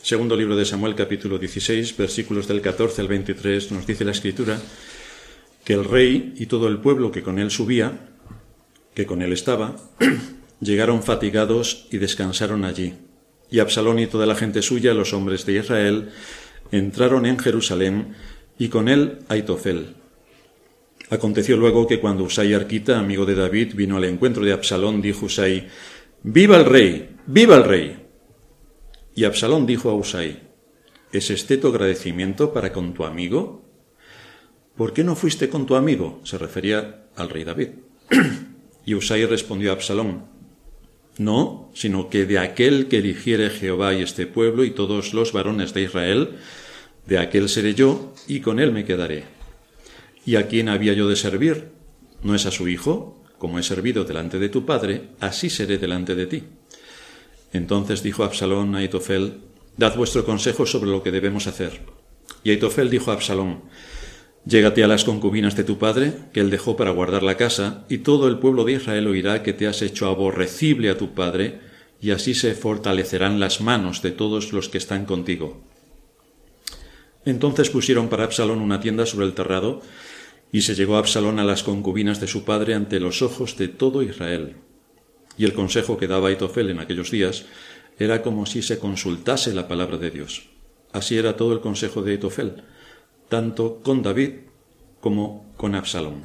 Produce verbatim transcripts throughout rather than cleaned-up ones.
Segundo libro de Samuel, capítulo dieciséis, versículos del catorce al veintitrés, nos dice la Escritura que el rey y todo el pueblo que con él subía, que con él estaba, llegaron fatigados y descansaron allí. Y Absalón y toda la gente suya, los hombres de Israel, entraron en Jerusalén, y con él Aitofel. Aconteció luego que cuando Usai arquita, amigo de David, vino al encuentro de Absalón, dijo Usai: «¡Viva el rey! ¡Viva el rey!». Y Absalón dijo a Usai: «¿Es este tu agradecimiento para con tu amigo? ¿Por qué no fuiste con tu amigo?». Se refería al rey David. Y Usai respondió a Absalón: «No, sino que de aquel que eligiere Jehová y este pueblo y todos los varones de Israel, de aquel seré yo, y con él me quedaré. ¿Y a quién había yo de servir? ¿No es a su hijo? Como he servido delante de tu padre, así seré delante de ti». Entonces dijo Absalón a Aitofel: «Dad vuestro consejo sobre lo que debemos hacer». Y Aitofel dijo a Absalón: «Llégate a las concubinas de tu padre, que él dejó para guardar la casa, y todo el pueblo de Israel oirá que te has hecho aborrecible a tu padre, y así se fortalecerán las manos de todos los que están contigo». Entonces pusieron para Absalón una tienda sobre el terrado, y se llegó Absalón a las concubinas de su padre ante los ojos de todo Israel. Y el consejo que daba Aitofel en aquellos días era como si se consultase la palabra de Dios. Así era todo el consejo de Aitofel, tanto con David como con Absalón.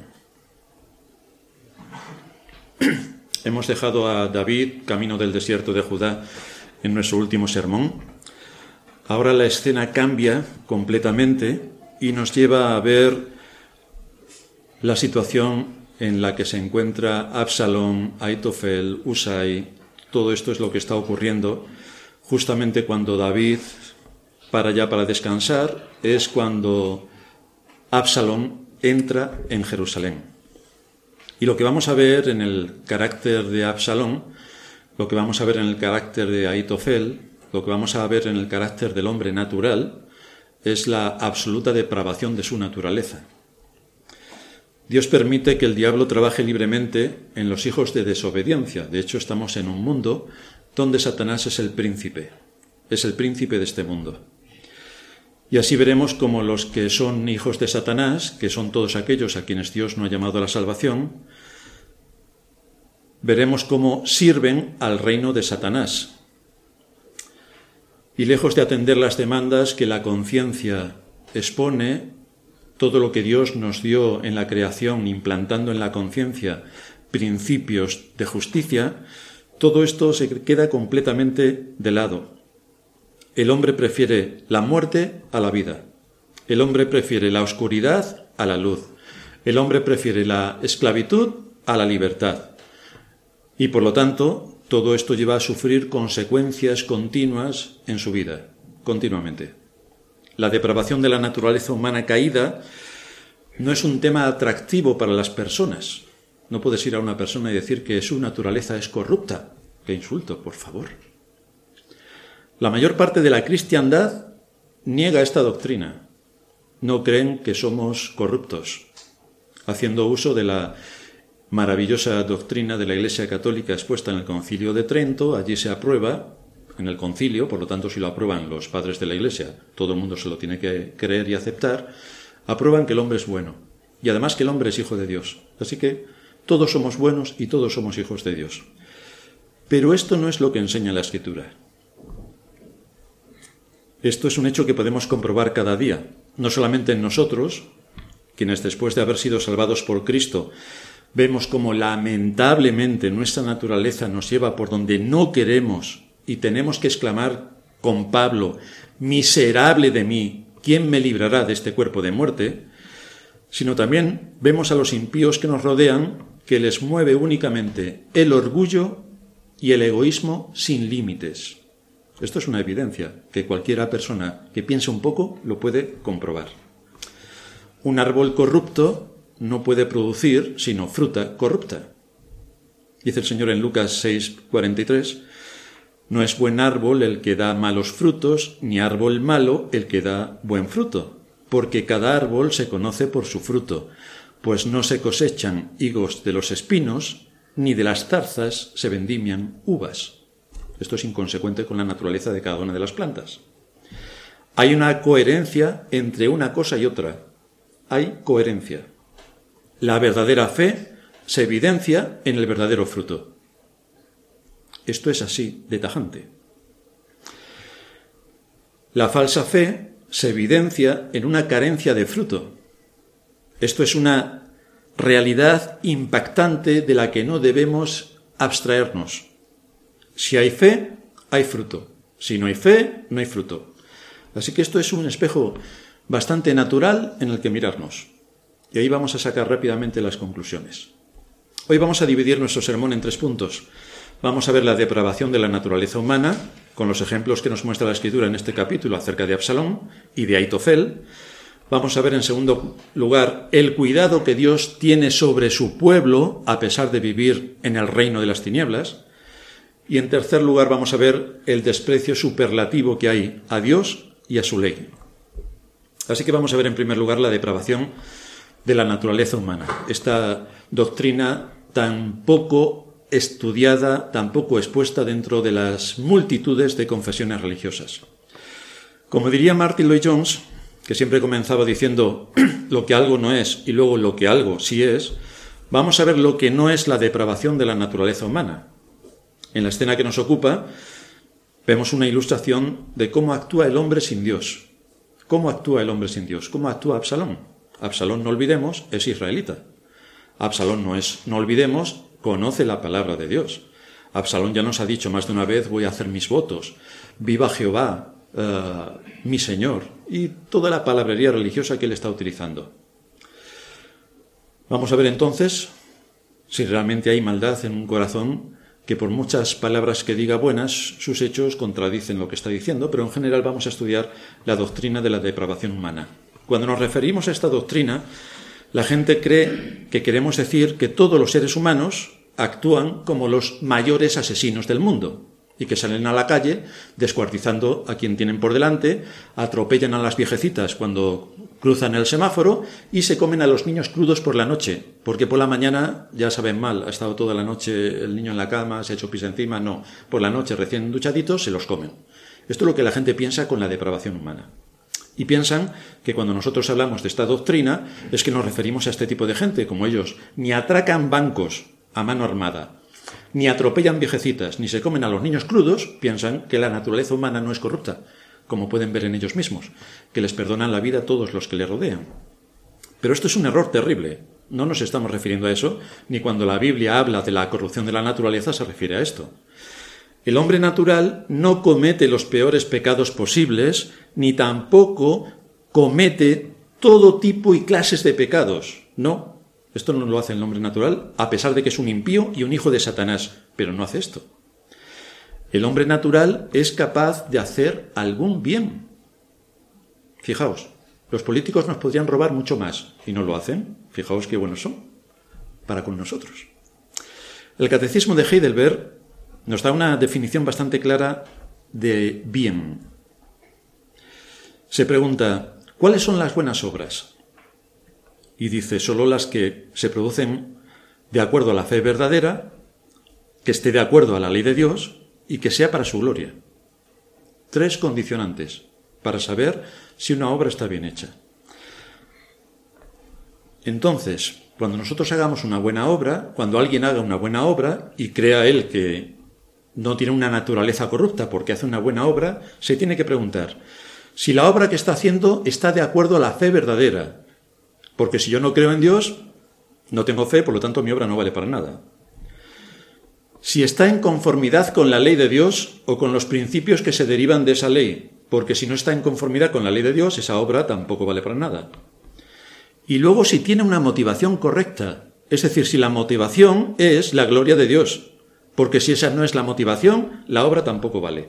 Hemos dejado a David camino del desierto de Judá en nuestro último sermón. Ahora la escena cambia completamente y nos lleva a ver la situación en la que se encuentra Absalón, Aitofel, Usai. Todo esto es lo que está ocurriendo justamente cuando David para ya para descansar, es cuando Absalón entra en Jerusalén. Y lo que vamos a ver en el carácter de Absalón, lo que vamos a ver en el carácter de Aitofel, lo que vamos a ver en el carácter del hombre natural, es la absoluta depravación de su naturaleza. Dios permite que el diablo trabaje libremente en los hijos de desobediencia. De hecho, estamos en un mundo donde Satanás es el príncipe, es el príncipe de este mundo. Y así veremos cómo los que son hijos de Satanás, que son todos aquellos a quienes Dios no ha llamado a la salvación, veremos cómo sirven al reino de Satanás. Y lejos de atender las demandas que la conciencia expone, todo lo que Dios nos dio en la creación, implantando en la conciencia principios de justicia, todo esto se queda completamente de lado. El hombre prefiere la muerte a la vida. El hombre prefiere la oscuridad a la luz. El hombre prefiere la esclavitud a la libertad. Y por lo tanto, todo esto lleva a sufrir consecuencias continuas en su vida, continuamente. La depravación de la naturaleza humana caída no es un tema atractivo para las personas. No puedes ir a una persona y decir que su naturaleza es corrupta. ¡Qué insulto, por favor! La mayor parte de la cristiandad niega esta doctrina. No creen que somos corruptos, haciendo uso de la maravillosa doctrina de la Iglesia Católica expuesta en el Concilio de Trento. Allí se aprueba en el concilio, por lo tanto, si lo aprueban los padres de la Iglesia, todo el mundo se lo tiene que creer y aceptar, aprueban que el hombre es bueno, y además que el hombre es hijo de Dios. Así que todos somos buenos y todos somos hijos de Dios. Pero esto no es lo que enseña la Escritura. Esto es un hecho que podemos comprobar cada día, no solamente en nosotros, quienes después de haber sido salvados por Cristo, vemos cómo lamentablemente nuestra naturaleza nos lleva por donde no queremos y tenemos que exclamar con Pablo: «Miserable de mí, ¿quién me librará de este cuerpo de muerte?», sino también vemos a los impíos que nos rodean, que les mueve únicamente el orgullo y el egoísmo sin límites. Esto es una evidencia que cualquiera persona que piense un poco lo puede comprobar. Un árbol corrupto no puede producir sino fruta corrupta. Dice el Señor en Lucas seis cuarenta y tres: «No es buen árbol el que da malos frutos, ni árbol malo el que da buen fruto, porque cada árbol se conoce por su fruto, pues no se cosechan higos de los espinos, ni de las zarzas se vendimian uvas». Esto es inconsecuente con la naturaleza de cada una de las plantas. Hay una coherencia entre una cosa y otra. Hay coherencia. La verdadera fe se evidencia en el verdadero fruto. Esto es así de tajante. La falsa fe se evidencia en una carencia de fruto. Esto es una realidad impactante de la que no debemos abstraernos. Si hay fe, hay fruto. Si no hay fe, no hay fruto. Así que esto es un espejo bastante natural en el que mirarnos. Y ahí vamos a sacar rápidamente las conclusiones. Hoy vamos a dividir nuestro sermón en tres puntos. Vamos a ver la depravación de la naturaleza humana, con los ejemplos que nos muestra la Escritura en este capítulo acerca de Absalón y de Aitofel. Vamos a ver, en segundo lugar, el cuidado que Dios tiene sobre su pueblo, a pesar de vivir en el reino de las tinieblas. Y en tercer lugar, vamos a ver el desprecio superlativo que hay a Dios y a su ley. Así que vamos a ver en primer lugar la depravación de la naturaleza humana. Esta doctrina tan poco estudiada, tan poco expuesta dentro de las multitudes de confesiones religiosas. Como diría Martin Lloyd-Jones, que siempre comenzaba diciendo lo que algo no es y luego lo que algo sí es, vamos a ver lo que no es la depravación de la naturaleza humana. En la escena que nos ocupa vemos una ilustración de cómo actúa el hombre sin Dios. ¿Cómo actúa el hombre sin Dios? ¿Cómo actúa Absalón? Absalón, no olvidemos, es israelita. Absalón no es, no olvidemos, conoce la palabra de Dios. Absalón ya nos ha dicho más de una vez, voy a hacer mis votos, viva Jehová, uh, mi Señor, y toda la palabrería religiosa que él está utilizando. Vamos a ver entonces si realmente hay maldad en un corazón que por muchas palabras que diga buenas, sus hechos contradicen lo que está diciendo, pero en general vamos a estudiar la doctrina de la depravación humana. Cuando nos referimos a esta doctrina, la gente cree que queremos decir que todos los seres humanos actúan como los mayores asesinos del mundo y que salen a la calle descuartizando a quien tienen por delante, atropellan a las viejecitas cuando cruzan el semáforo y se comen a los niños crudos por la noche, porque por la mañana ya saben mal, ha estado toda la noche el niño en la cama, se ha hecho pis encima, no, por la noche recién duchaditos se los comen. Esto es lo que la gente piensa con la depravación humana. Y piensan que cuando nosotros hablamos de esta doctrina es que nos referimos a este tipo de gente, como ellos ni atracan bancos a mano armada, ni atropellan viejecitas, ni se comen a los niños crudos, piensan que la naturaleza humana no es corrupta, como pueden ver en ellos mismos, que les perdonan la vida a todos los que les rodean. Pero esto es un error terrible. No nos estamos refiriendo a eso, ni cuando la Biblia habla de la corrupción de la naturaleza se refiere a esto. El hombre natural no comete los peores pecados posibles, ni tampoco comete todo tipo y clases de pecados. No, esto no lo hace el hombre natural, a pesar de que es un impío y un hijo de Satanás, pero no hace esto. El hombre natural es capaz de hacer algún bien. Fijaos, los políticos nos podrían robar mucho más, y no lo hacen. Fijaos qué buenos son para con nosotros. El Catecismo de Heidelberg nos da una definición bastante clara de bien. Se pregunta, ¿cuáles son las buenas obras? Y dice, solo las que se producen de acuerdo a la fe verdadera, que esté de acuerdo a la ley de Dios y que sea para su gloria. Tres condicionantes para saber si una obra está bien hecha. Entonces, cuando nosotros hagamos una buena obra, cuando alguien haga una buena obra y crea él que no tiene una naturaleza corrupta porque hace una buena obra, se tiene que preguntar si la obra que está haciendo está de acuerdo a la fe verdadera. Porque si yo no creo en Dios, no tengo fe, por lo tanto mi obra no vale para nada. Si está en conformidad con la ley de Dios o con los principios que se derivan de esa ley, porque si no está en conformidad con la ley de Dios, esa obra tampoco vale para nada. Y luego si tiene una motivación correcta, es decir, si la motivación es la gloria de Dios, porque si esa no es la motivación, la obra tampoco vale.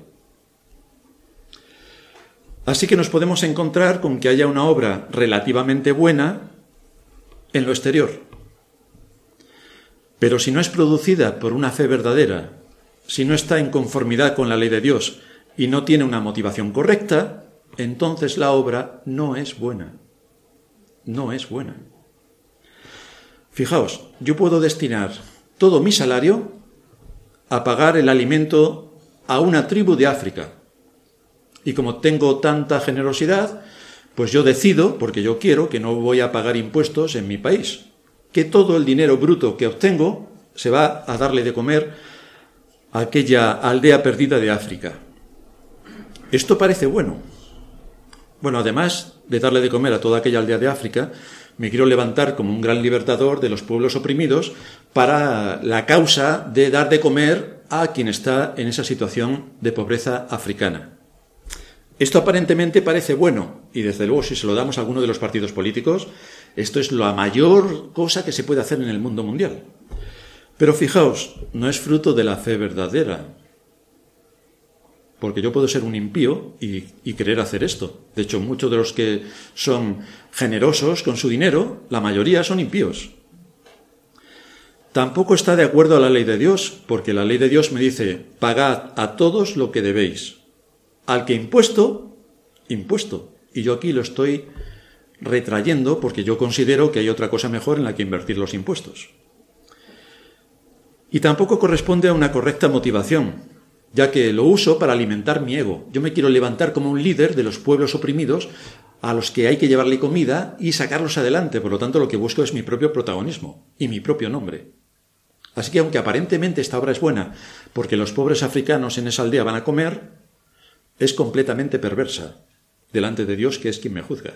Así que nos podemos encontrar con que haya una obra relativamente buena en lo exterior. Pero si no es producida por una fe verdadera, si no está en conformidad con la ley de Dios y no tiene una motivación correcta, entonces la obra no es buena. No es buena. Fijaos, yo puedo destinar todo mi salario a pagar el alimento a una tribu de África. Y como tengo tanta generosidad, pues yo decido, porque yo quiero, que no voy a pagar impuestos en mi país, que todo el dinero bruto que obtengo se va a darle de comer a aquella aldea perdida de África. Esto parece bueno. Bueno, además de darle de comer a toda aquella aldea de África, me quiero levantar como un gran libertador de los pueblos oprimidos para la causa de dar de comer a quien está en esa situación de pobreza africana. Esto aparentemente parece bueno, y desde luego si se lo damos a alguno de los partidos políticos, esto es la mayor cosa que se puede hacer en el mundo mundial. Pero fijaos, no es fruto de la fe verdadera, porque yo puedo ser un impío y, y querer hacer esto. De hecho, muchos de los que son generosos con su dinero, la mayoría son impíos. Tampoco está de acuerdo a la ley de Dios, porque la ley de Dios me dice, pagad a todos lo que debéis. Al que impuesto, impuesto. Y yo aquí lo estoy retrayendo porque yo considero que hay otra cosa mejor en la que invertir los impuestos. Y tampoco corresponde a una correcta motivación, ya que lo uso para alimentar mi ego. Yo me quiero levantar como un líder de los pueblos oprimidos a los que hay que llevarle comida y sacarlos adelante. Por lo tanto, lo que busco es mi propio protagonismo y mi propio nombre. Así que aunque aparentemente esta obra es buena porque los pobres africanos en esa aldea van a comer, es completamente perversa delante de Dios, que es quien me juzga.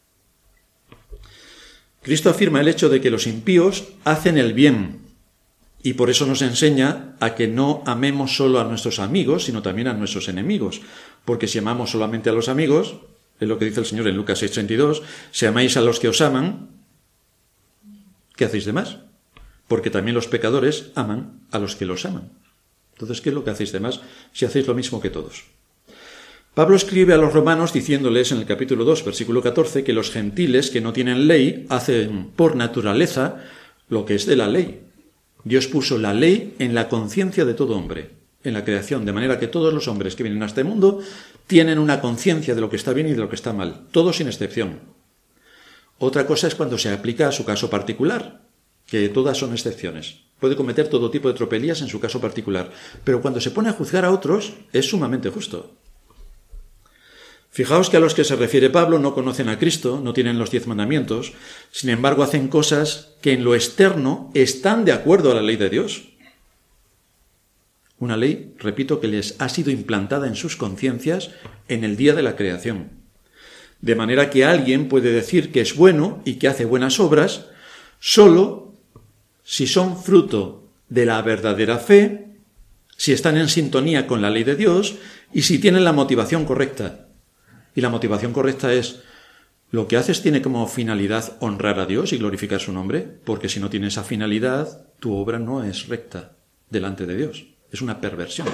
Cristo afirma el hecho de que los impíos hacen el bien y por eso nos enseña a que no amemos solo a nuestros amigos, sino también a nuestros enemigos, porque si amamos solamente a los amigos, es lo que dice el Señor en Lucas seis treinta y dos, si amáis a los que os aman, ¿qué hacéis de más? Porque también los pecadores aman a los que los aman. Entonces, ¿qué es lo que hacéis de más si hacéis lo mismo que todos? Pablo escribe a los romanos diciéndoles en el capítulo dos, versículo catorce, que los gentiles que no tienen ley hacen por naturaleza lo que es de la ley. Dios puso la ley en la conciencia de todo hombre, en la creación, de manera que todos los hombres que vienen a este mundo tienen una conciencia de lo que está bien y de lo que está mal, todos sin excepción. Otra cosa es cuando se aplica a su caso particular, que todas son excepciones. Puede cometer todo tipo de tropelías en su caso particular, pero cuando se pone a juzgar a otros es sumamente justo. Fijaos que a los que se refiere Pablo no conocen a Cristo, no tienen los diez mandamientos, sin embargo hacen cosas que en lo externo están de acuerdo a la ley de Dios. Una ley, repito, que les ha sido implantada en sus conciencias en el día de la creación. De manera que alguien puede decir que es bueno y que hace buenas obras solo si son fruto de la verdadera fe, si están en sintonía con la ley de Dios y si tienen la motivación correcta. Y la motivación correcta es, lo que haces tiene como finalidad honrar a Dios y glorificar su nombre, porque si no tiene esa finalidad, tu obra no es recta delante de Dios. Es una perversión.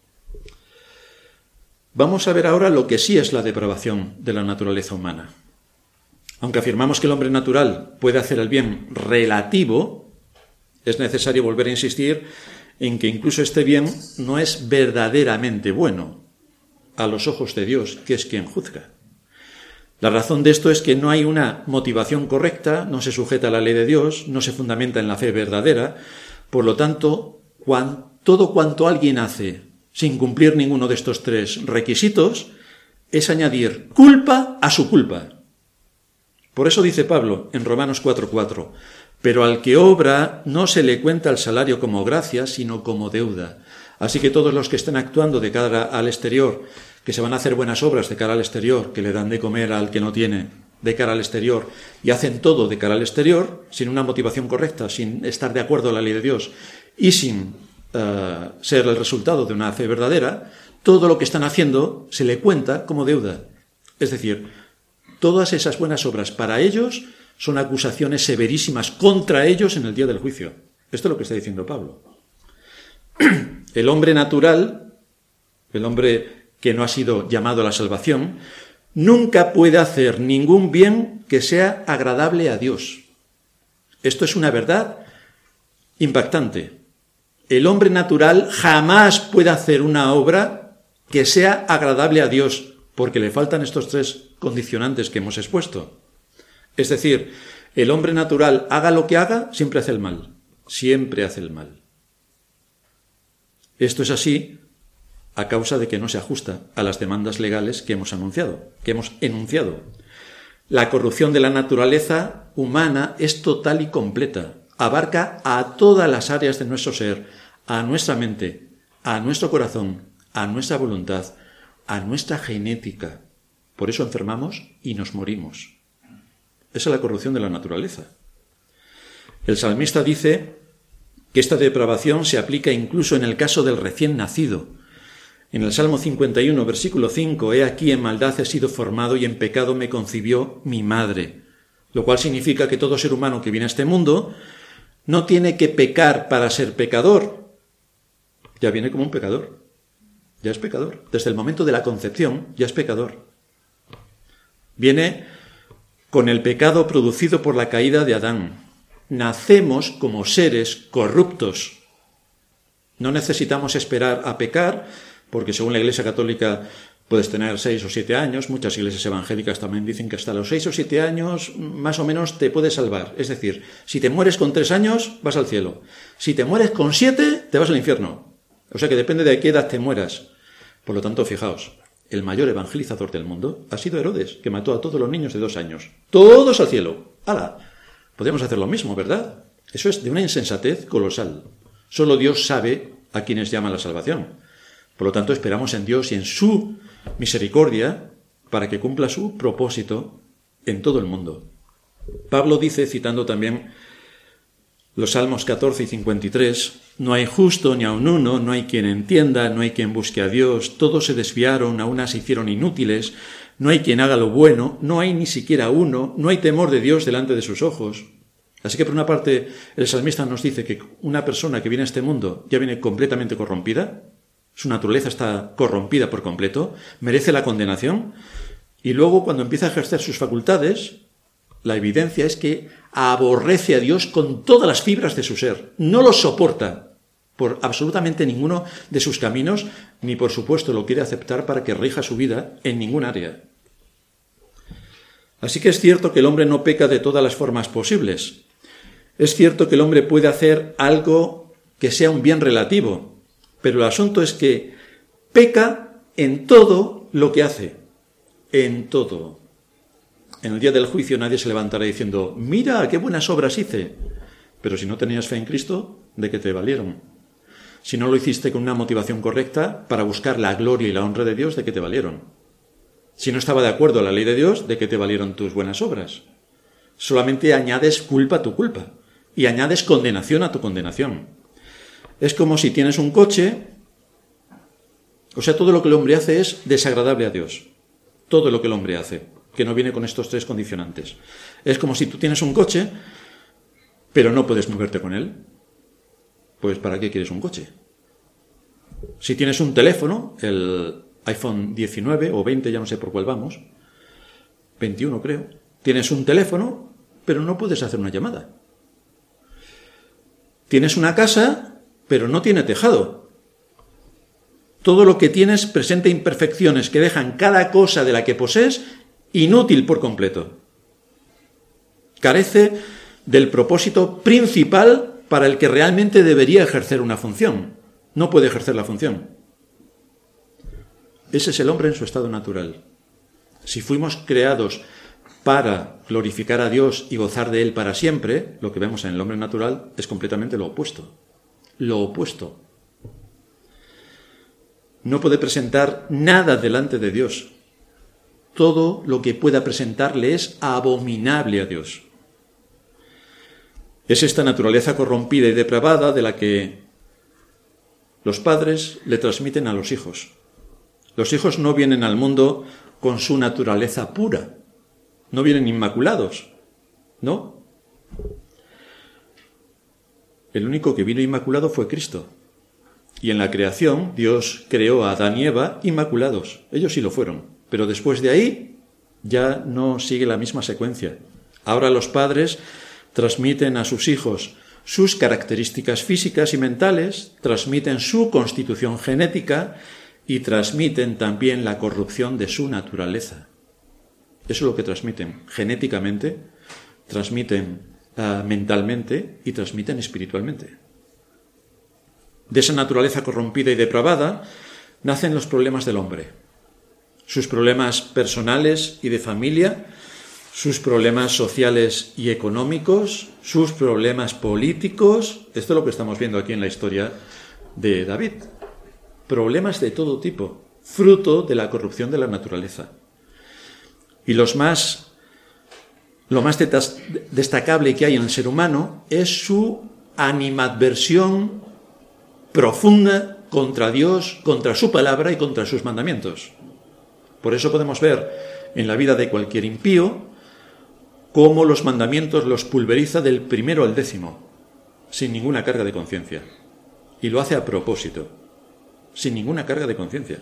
Vamos a ver ahora lo que sí es la depravación de la naturaleza humana. Aunque afirmamos que el hombre natural puede hacer el bien relativo, es necesario volver a insistir en que incluso este bien no es verdaderamente bueno a los ojos de Dios, que es quien juzga. La razón de esto es que no hay una motivación correcta, no se sujeta a la ley de Dios, no se fundamenta en la fe verdadera. Por lo tanto, cuan, todo cuanto alguien hace sin cumplir ninguno de estos tres requisitos es añadir culpa a su culpa. Por eso dice Pablo en Romanos cuatro cuatro, pero al que obra no se le cuenta el salario como gracia, sino como deuda. Así que todos los que estén actuando de cara al exterior, que se van a hacer buenas obras de cara al exterior, que le dan de comer al que no tiene de cara al exterior, y hacen todo de cara al exterior, sin una motivación correcta, sin estar de acuerdo a la ley de Dios y sin uh, ser el resultado de una fe verdadera, todo lo que están haciendo se le cuenta como deuda. Es decir, todas esas buenas obras para ellos son acusaciones severísimas contra ellos en el día del juicio. Esto es lo que está diciendo Pablo. El hombre natural, el hombre que no ha sido llamado a la salvación, nunca puede hacer ningún bien que sea agradable a Dios. Esto es una verdad impactante. El hombre natural jamás puede hacer una obra que sea agradable a Dios, porque le faltan estos tres condicionantes que hemos expuesto. Es decir, el hombre natural, haga lo que haga, siempre hace el mal. Siempre hace el mal. Esto es así a causa de que no se ajusta a las demandas legales que hemos anunciado, que hemos enunciado. La corrupción de la naturaleza humana es total y completa, abarca a todas las áreas de nuestro ser, a nuestra mente, a nuestro corazón, a nuestra voluntad, a nuestra genética. Por eso enfermamos y nos morimos. Esa es la corrupción de la naturaleza. El salmista dice que esta depravación se aplica incluso en el caso del recién nacido. En el Salmo cincuenta y uno, versículo cinco, «He aquí en maldad he sido formado y en pecado me concibió mi madre», lo cual significa que todo ser humano que viene a este mundo no tiene que pecar para ser pecador. Ya viene como un pecador. Ya es pecador. Desde el momento de la concepción ya es pecador. Viene con el pecado producido por la caída de Adán. Nacemos como seres corruptos. No necesitamos esperar a pecar, porque según la Iglesia Católica puedes tener seis o siete años, muchas iglesias evangélicas también dicen que hasta los seis o siete años más o menos te puedes salvar. Es decir, si te mueres con tres años, vas al cielo. Si te mueres con siete, te vas al infierno. O sea que depende de qué edad te mueras. Por lo tanto, fijaos, el mayor evangelizador del mundo ha sido Herodes, que mató a todos los niños de dos años. ¡Todos al cielo! ¡Hala! Podríamos hacer lo mismo, ¿verdad? Eso es de una insensatez colosal. Solo Dios sabe a quienes llama la salvación. Por lo tanto, esperamos en Dios y en su misericordia para que cumpla su propósito en todo el mundo. Pablo dice, citando también los Salmos catorce y cincuenta y tres, «No hay justo ni aun uno, no hay quien entienda, no hay quien busque a Dios, todos se desviaron, a una se hicieron inútiles, no hay quien haga lo bueno, no hay ni siquiera uno, no hay temor de Dios delante de sus ojos». Así que por una parte el salmista nos dice que una persona que viene a este mundo ya viene completamente corrompida, su naturaleza está corrompida por completo, merece la condenación, y luego cuando empieza a ejercer sus facultades, la evidencia es que aborrece a Dios con todas las fibras de su ser, no lo soporta por absolutamente ninguno de sus caminos, ni por supuesto lo quiere aceptar para que rija su vida en ningún área. Así que es cierto que el hombre no peca de todas las formas posibles. Es cierto que el hombre puede hacer algo que sea un bien relativo, pero el asunto es que peca en todo lo que hace, en todo. En el día del juicio nadie se levantará diciendo, mira, qué buenas obras hice. Pero si no tenías fe en Cristo, ¿de qué te valieron? Si no lo hiciste con una motivación correcta para buscar la gloria y la honra de Dios, ¿de qué te valieron? Si no estaba de acuerdo a la ley de Dios, ¿de qué te valieron tus buenas obras? Solamente añades culpa a tu culpa y añades condenación a tu condenación. Es como si tienes un coche, o sea, todo lo que el hombre hace es desagradable a Dios. Todo lo que el hombre hace, que no viene con estos tres condicionantes. Es como si tú tienes un coche, pero no puedes moverte con él. Pues ¿para qué quieres un coche? Si tienes un teléfono, el iPhone diecinueve o veinte, ya no sé por cuál vamos, veintiuno creo, tienes un teléfono, pero no puedes hacer una llamada. Tienes una casa, pero no tiene tejado. Todo lo que tienes presenta imperfecciones que dejan cada cosa de la que posees inútil por completo. Carece del propósito principal para el que realmente debería ejercer una función. No puede ejercer la función. Ese es el hombre en su estado natural. Si fuimos creados para glorificar a Dios y gozar de Él para siempre, lo que vemos en el hombre natural es completamente lo opuesto. Lo opuesto. No puede presentar nada delante de Dios. Todo lo que pueda presentarle es abominable a Dios. Es esta naturaleza corrompida y depravada de la que los padres le transmiten a los hijos. Los hijos no vienen al mundo con su naturaleza pura. No vienen inmaculados. ¿No? El único que vino inmaculado fue Cristo. Y en la creación, Dios creó a Adán y Eva inmaculados. Ellos sí lo fueron. Pero después de ahí, ya no sigue la misma secuencia. Ahora los padres transmiten a sus hijos sus características físicas y mentales, transmiten su constitución genética y transmiten también la corrupción de su naturaleza. Eso es lo que transmiten genéticamente, transmiten uh, mentalmente y transmiten espiritualmente. De esa naturaleza corrompida y depravada nacen los problemas del hombre. Sus problemas personales y de familia, sus problemas sociales y económicos, sus problemas políticos. Esto es lo que estamos viendo aquí en la historia de David. Problemas de todo tipo, fruto de la corrupción de la naturaleza. Y los más, lo más destacable que hay en el ser humano es su animadversión profunda contra Dios, contra su palabra y contra sus mandamientos. Por eso podemos ver en la vida de cualquier impío cómo los mandamientos los pulveriza del primero al décimo, sin ninguna carga de conciencia. Y lo hace a propósito, sin ninguna carga de conciencia.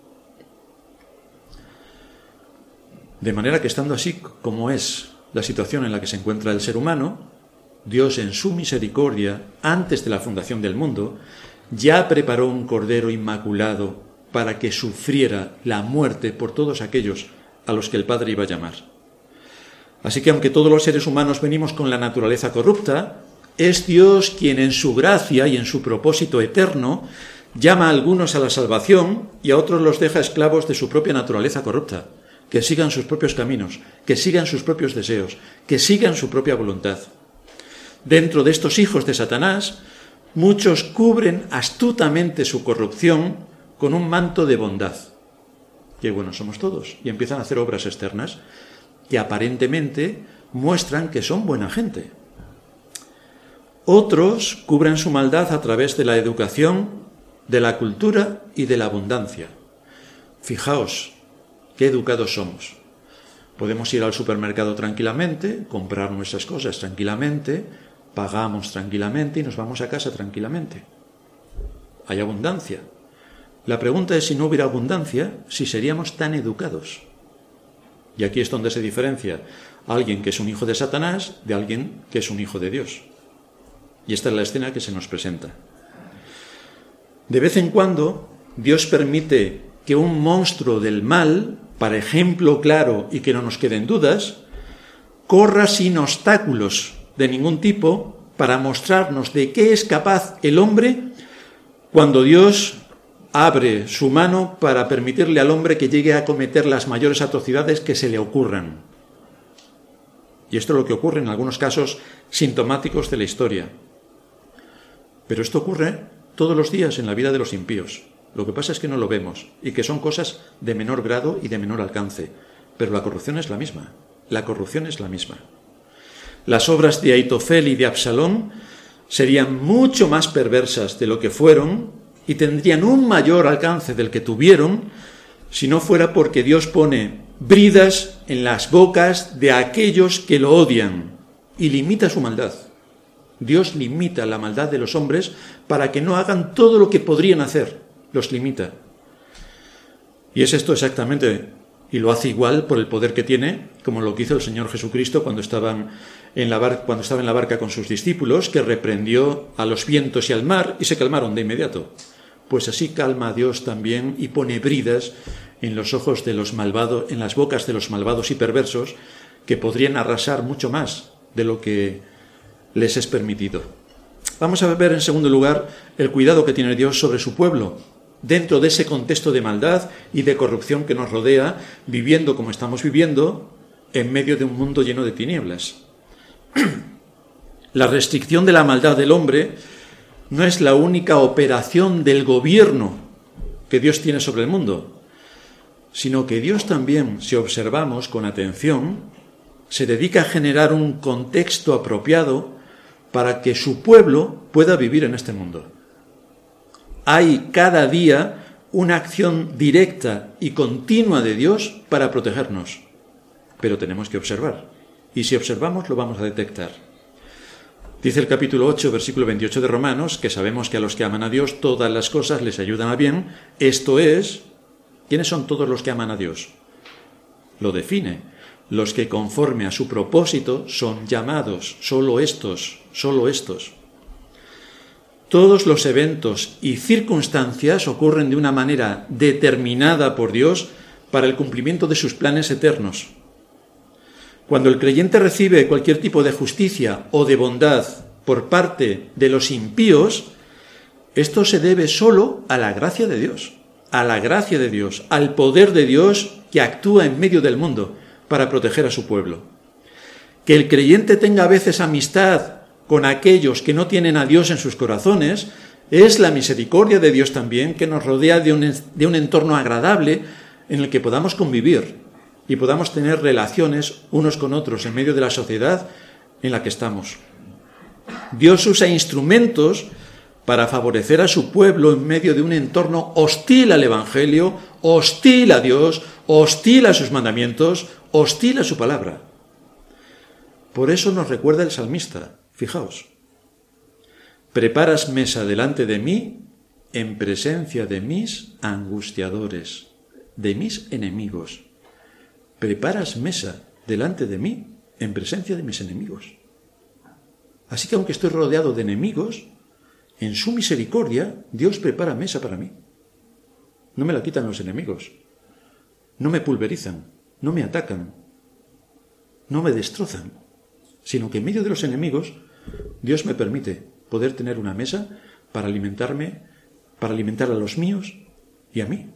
De manera que estando así como es la situación en la que se encuentra el ser humano, Dios en su misericordia, antes de la fundación del mundo, ya preparó un cordero inmaculado para que sufriera la muerte por todos aquellos a los que el Padre iba a llamar. Así que aunque todos los seres humanos venimos con la naturaleza corrupta, es Dios quien en su gracia y en su propósito eterno llama a algunos a la salvación y a otros los deja esclavos de su propia naturaleza corrupta, que sigan sus propios caminos, que sigan sus propios deseos, que sigan su propia voluntad. Dentro de estos hijos de Satanás, muchos cubren astutamente su corrupción con un manto de bondad. Qué buenos somos todos. Y empiezan a hacer obras externas que aparentemente muestran que son buena gente. Otros cubren su maldad a través de la educación, de la cultura y de la abundancia. Fijaos qué educados somos. Podemos ir al supermercado tranquilamente, comprar nuestras cosas tranquilamente, pagamos tranquilamente y nos vamos a casa tranquilamente. Hay abundancia. La pregunta es si no hubiera abundancia, si seríamos tan educados. Y aquí es donde se diferencia alguien que es un hijo de Satanás de alguien que es un hijo de Dios. Y esta es la escena que se nos presenta. De vez en cuando, Dios permite que un monstruo del mal, para ejemplo claro y que no nos queden dudas, corra sin obstáculos de ningún tipo para mostrarnos de qué es capaz el hombre cuando Dios abre su mano para permitirle al hombre que llegue a cometer las mayores atrocidades que se le ocurran. Y esto es lo que ocurre en algunos casos sintomáticos de la historia. Pero esto ocurre todos los días en la vida de los impíos. Lo que pasa es que no lo vemos y que son cosas de menor grado y de menor alcance. Pero la corrupción es la misma. La corrupción es la misma. Las obras de Aitofel y de Absalón serían mucho más perversas de lo que fueron y tendrían un mayor alcance del que tuvieron si no fuera porque Dios pone bridas en las bocas de aquellos que lo odian y limita su maldad. Dios limita la maldad de los hombres para que no hagan todo lo que podrían hacer. Los limita. Y es esto exactamente, y lo hace igual por el poder que tiene, como lo que hizo el Señor Jesucristo cuando, estaban en la bar- cuando estaba en la barca con sus discípulos, que reprendió a los vientos y al mar y se calmaron de inmediato. Pues así calma a Dios también y pone bridas en los ojos de los malvados, en las bocas de los malvados y perversos, que podrían arrasar mucho más de lo que les es permitido. Vamos a ver en segundo lugar el cuidado que tiene Dios sobre su pueblo, dentro de ese contexto de maldad y de corrupción que nos rodea, viviendo como estamos viviendo, en medio de un mundo lleno de tinieblas. La restricción de la maldad del hombre no es la única operación del gobierno que Dios tiene sobre el mundo, sino que Dios también, si observamos con atención, se dedica a generar un contexto apropiado para que su pueblo pueda vivir en este mundo. Hay cada día una acción directa y continua de Dios para protegernos, pero tenemos que observar, y si observamos lo vamos a detectar. Dice el capítulo ocho, versículo veintiocho de Romanos, que sabemos que a los que aman a Dios todas las cosas les ayudan a bien. Esto es, ¿quiénes son todos los que aman a Dios? Lo define. Los que conforme a su propósito son llamados, solo estos, solo estos. Todos los eventos y circunstancias ocurren de una manera determinada por Dios para el cumplimiento de sus planes eternos. Cuando el creyente recibe cualquier tipo de justicia o de bondad por parte de los impíos, esto se debe solo a la gracia de Dios. a la gracia de Dios, al poder de Dios que actúa en medio del mundo para proteger a su pueblo. Que el creyente tenga a veces amistad con aquellos que no tienen a Dios en sus corazones es la misericordia de Dios también, que nos rodea de un, de un entorno agradable en el que podamos convivir y podamos tener relaciones unos con otros en medio de la sociedad en la que estamos. Dios usa instrumentos para favorecer a su pueblo en medio de un entorno hostil al Evangelio, hostil a Dios, hostil a sus mandamientos, hostil a su palabra. Por eso nos recuerda el salmista, fijaos, preparas mesa delante de mí en presencia de mis angustiadores, de mis enemigos. Preparas mesa delante de mí en presencia de mis enemigos. Así que aunque estoy rodeado de enemigos, en su misericordia Dios prepara mesa para mí. No me la quitan los enemigos, no me pulverizan, no me atacan, no me destrozan, sino que en medio de los enemigos Dios me permite poder tener una mesa para alimentarme, para alimentar a los míos y a mí.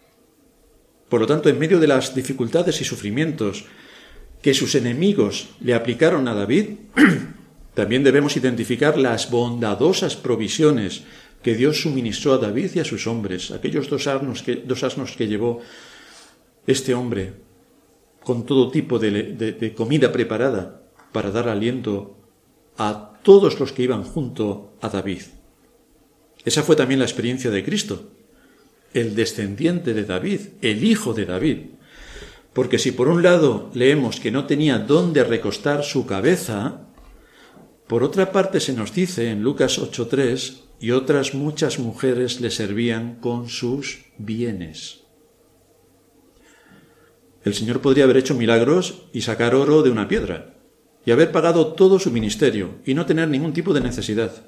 Por lo tanto, en medio de las dificultades y sufrimientos que sus enemigos le aplicaron a David, también debemos identificar las bondadosas provisiones que Dios suministró a David y a sus hombres, aquellos dos asnos que, dos asnos que llevó este hombre con todo tipo de, de, de comida preparada para dar aliento a todos los que iban junto a David. Esa fue también la experiencia de Cristo, el descendiente de David, el hijo de David. Porque si por un lado leemos que no tenía dónde recostar su cabeza, por otra parte se nos dice en Lucas ocho tres, y otras muchas mujeres le servían con sus bienes. El Señor podría haber hecho milagros y sacar oro de una piedra, y haber pagado todo su ministerio, y no tener ningún tipo de necesidad.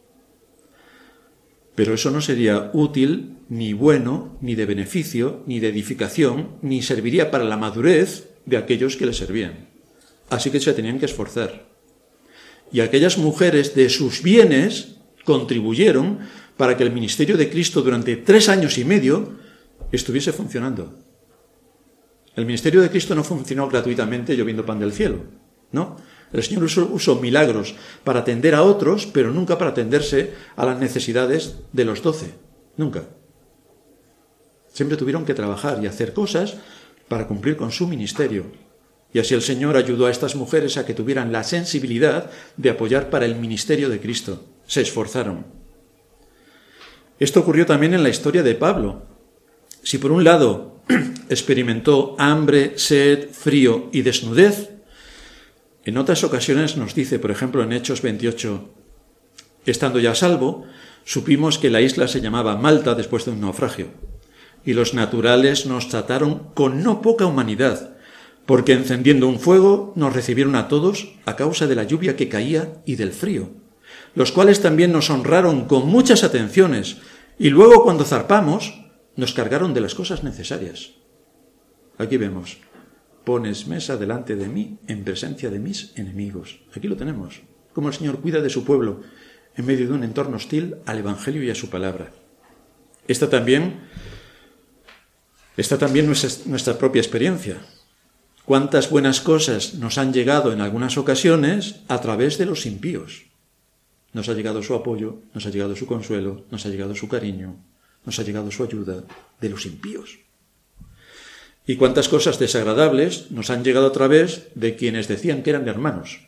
Pero eso no sería útil, ni bueno, ni de beneficio, ni de edificación, ni serviría para la madurez de aquellos que le servían. Así que se tenían que esforzar. Y aquellas mujeres de sus bienes contribuyeron para que el ministerio de Cristo durante tres años y medio estuviese funcionando. El ministerio de Cristo no funcionó gratuitamente lloviendo pan del cielo, ¿no? El Señor usó, usó milagros para atender a otros, pero nunca para atenderse a las necesidades de los doce. Nunca. Siempre tuvieron que trabajar y hacer cosas para cumplir con su ministerio. Y así el Señor ayudó a estas mujeres a que tuvieran la sensibilidad de apoyar para el ministerio de Cristo. Se esforzaron. Esto ocurrió también en la historia de Pablo. Si por un lado experimentó hambre, sed, frío y desnudez, en otras ocasiones nos dice, por ejemplo, en Hechos veintiocho, estando ya a salvo, supimos que la isla se llamaba Malta después de un naufragio, y los naturales nos trataron con no poca humanidad, porque encendiendo un fuego nos recibieron a todos a causa de la lluvia que caía y del frío, los cuales también nos honraron con muchas atenciones, y luego cuando zarpamos nos cargaron de las cosas necesarias. Aquí vemos, pones mesa delante de mí en presencia de mis enemigos. Aquí lo tenemos, cómo el Señor cuida de su pueblo en medio de un entorno hostil al Evangelio y a su palabra. Esta también, esta también nuestra, nuestra propia experiencia. Cuántas buenas cosas nos han llegado en algunas ocasiones a través de los impíos. Nos ha llegado su apoyo, nos ha llegado su consuelo, nos ha llegado su cariño, nos ha llegado su ayuda de los impíos. Y cuántas cosas desagradables nos han llegado a través de quienes decían que eran hermanos.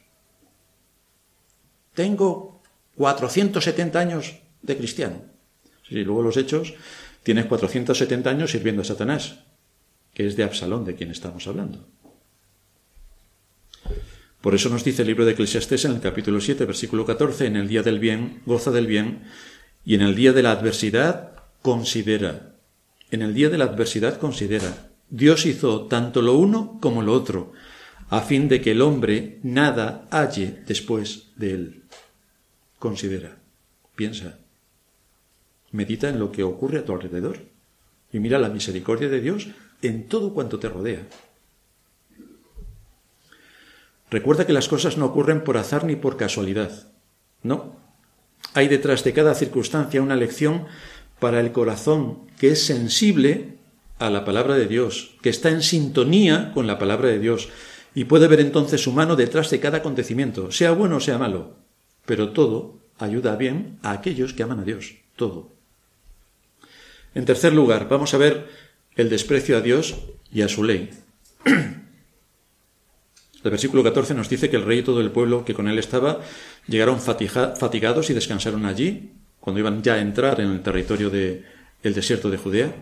Tengo cuatrocientos setenta años de cristiano. Y luego los hechos, tienes cuatrocientos setenta años sirviendo a Satanás, que es de Absalón de quien estamos hablando. Por eso nos dice el libro de Eclesiastés en el capítulo siete, versículo catorce, en el día del bien, goza del bien, y en el día de la adversidad, considera. En el día de la adversidad, considera. Dios hizo tanto lo uno como lo otro, a fin de que el hombre nada halle después de él. Considera, piensa, medita en lo que ocurre a tu alrededor y mira la misericordia de Dios en todo cuanto te rodea. Recuerda que las cosas no ocurren por azar ni por casualidad, no. Hay detrás de cada circunstancia una lección para el corazón que es sensible a la palabra de Dios, que está en sintonía con la palabra de Dios, y puede ver entonces su mano detrás de cada acontecimiento, sea bueno o sea malo, pero todo ayuda bien a aquellos que aman a Dios, todo. En tercer lugar, vamos a ver el desprecio a Dios y a su ley. El versículo catorce nos dice que el rey y todo el pueblo que con él estaba llegaron fatiga- fatigados y descansaron allí, cuando iban ya a entrar en el territorio del desierto de Judea.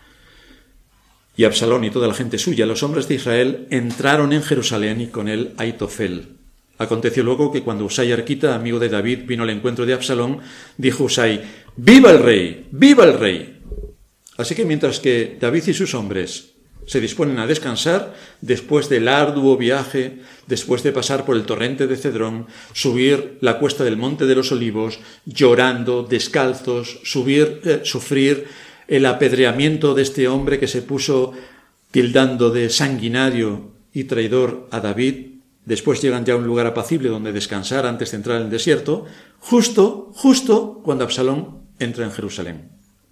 Y Absalón y toda la gente suya, los hombres de Israel, entraron en Jerusalén y con él Aitofel. Aconteció luego que cuando Usai arquita, amigo de David, vino al encuentro de Absalón, dijo Usai: ¡Viva el rey! ¡Viva el rey! Así que mientras que David y sus hombres se disponen a descansar, después del arduo viaje, después de pasar por el torrente de Cedrón, subir la cuesta del Monte de los Olivos, llorando, descalzos, subir, eh, sufrir el apedreamiento de este hombre que se puso tildando de sanguinario y traidor a David, después llegan ya a un lugar apacible donde descansar antes de entrar en el desierto, justo, justo cuando Absalón entra en Jerusalén.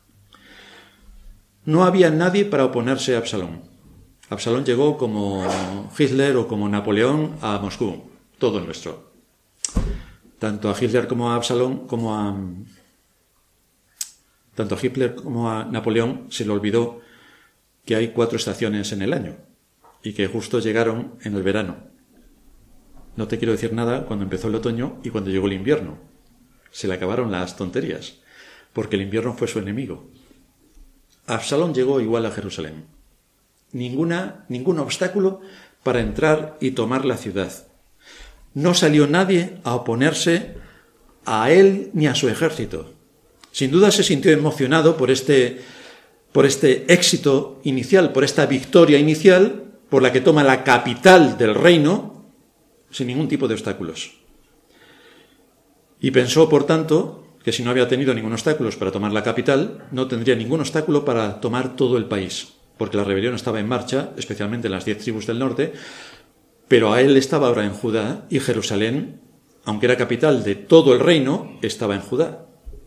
No había nadie para oponerse a Absalón. Absalón llegó como Hitler o como Napoleón a Moscú, todo nuestro. Tanto a Hitler como a Absalón, como a... Tanto a Hitler como a Napoleón se le olvidó que hay cuatro estaciones en el año y que justo llegaron en el verano. No te quiero decir nada cuando empezó el otoño y cuando llegó el invierno. Se le acabaron las tonterías, porque el invierno fue su enemigo. Absalón llegó igual a Jerusalén. Ninguna, ningún obstáculo para entrar y tomar la ciudad. No salió nadie a oponerse a él ni a su ejército. Sin duda se sintió emocionado por este, por este éxito inicial, por esta victoria inicial, por la que toma la capital del reino, sin ningún tipo de obstáculos. Y pensó, por tanto, que si no había tenido ningún obstáculo para tomar la capital, no tendría ningún obstáculo para tomar todo el país, porque la rebelión estaba en marcha, especialmente en las diez tribus del norte, pero a él estaba ahora en Judá, y Jerusalén, aunque era capital de todo el reino, estaba en Judá.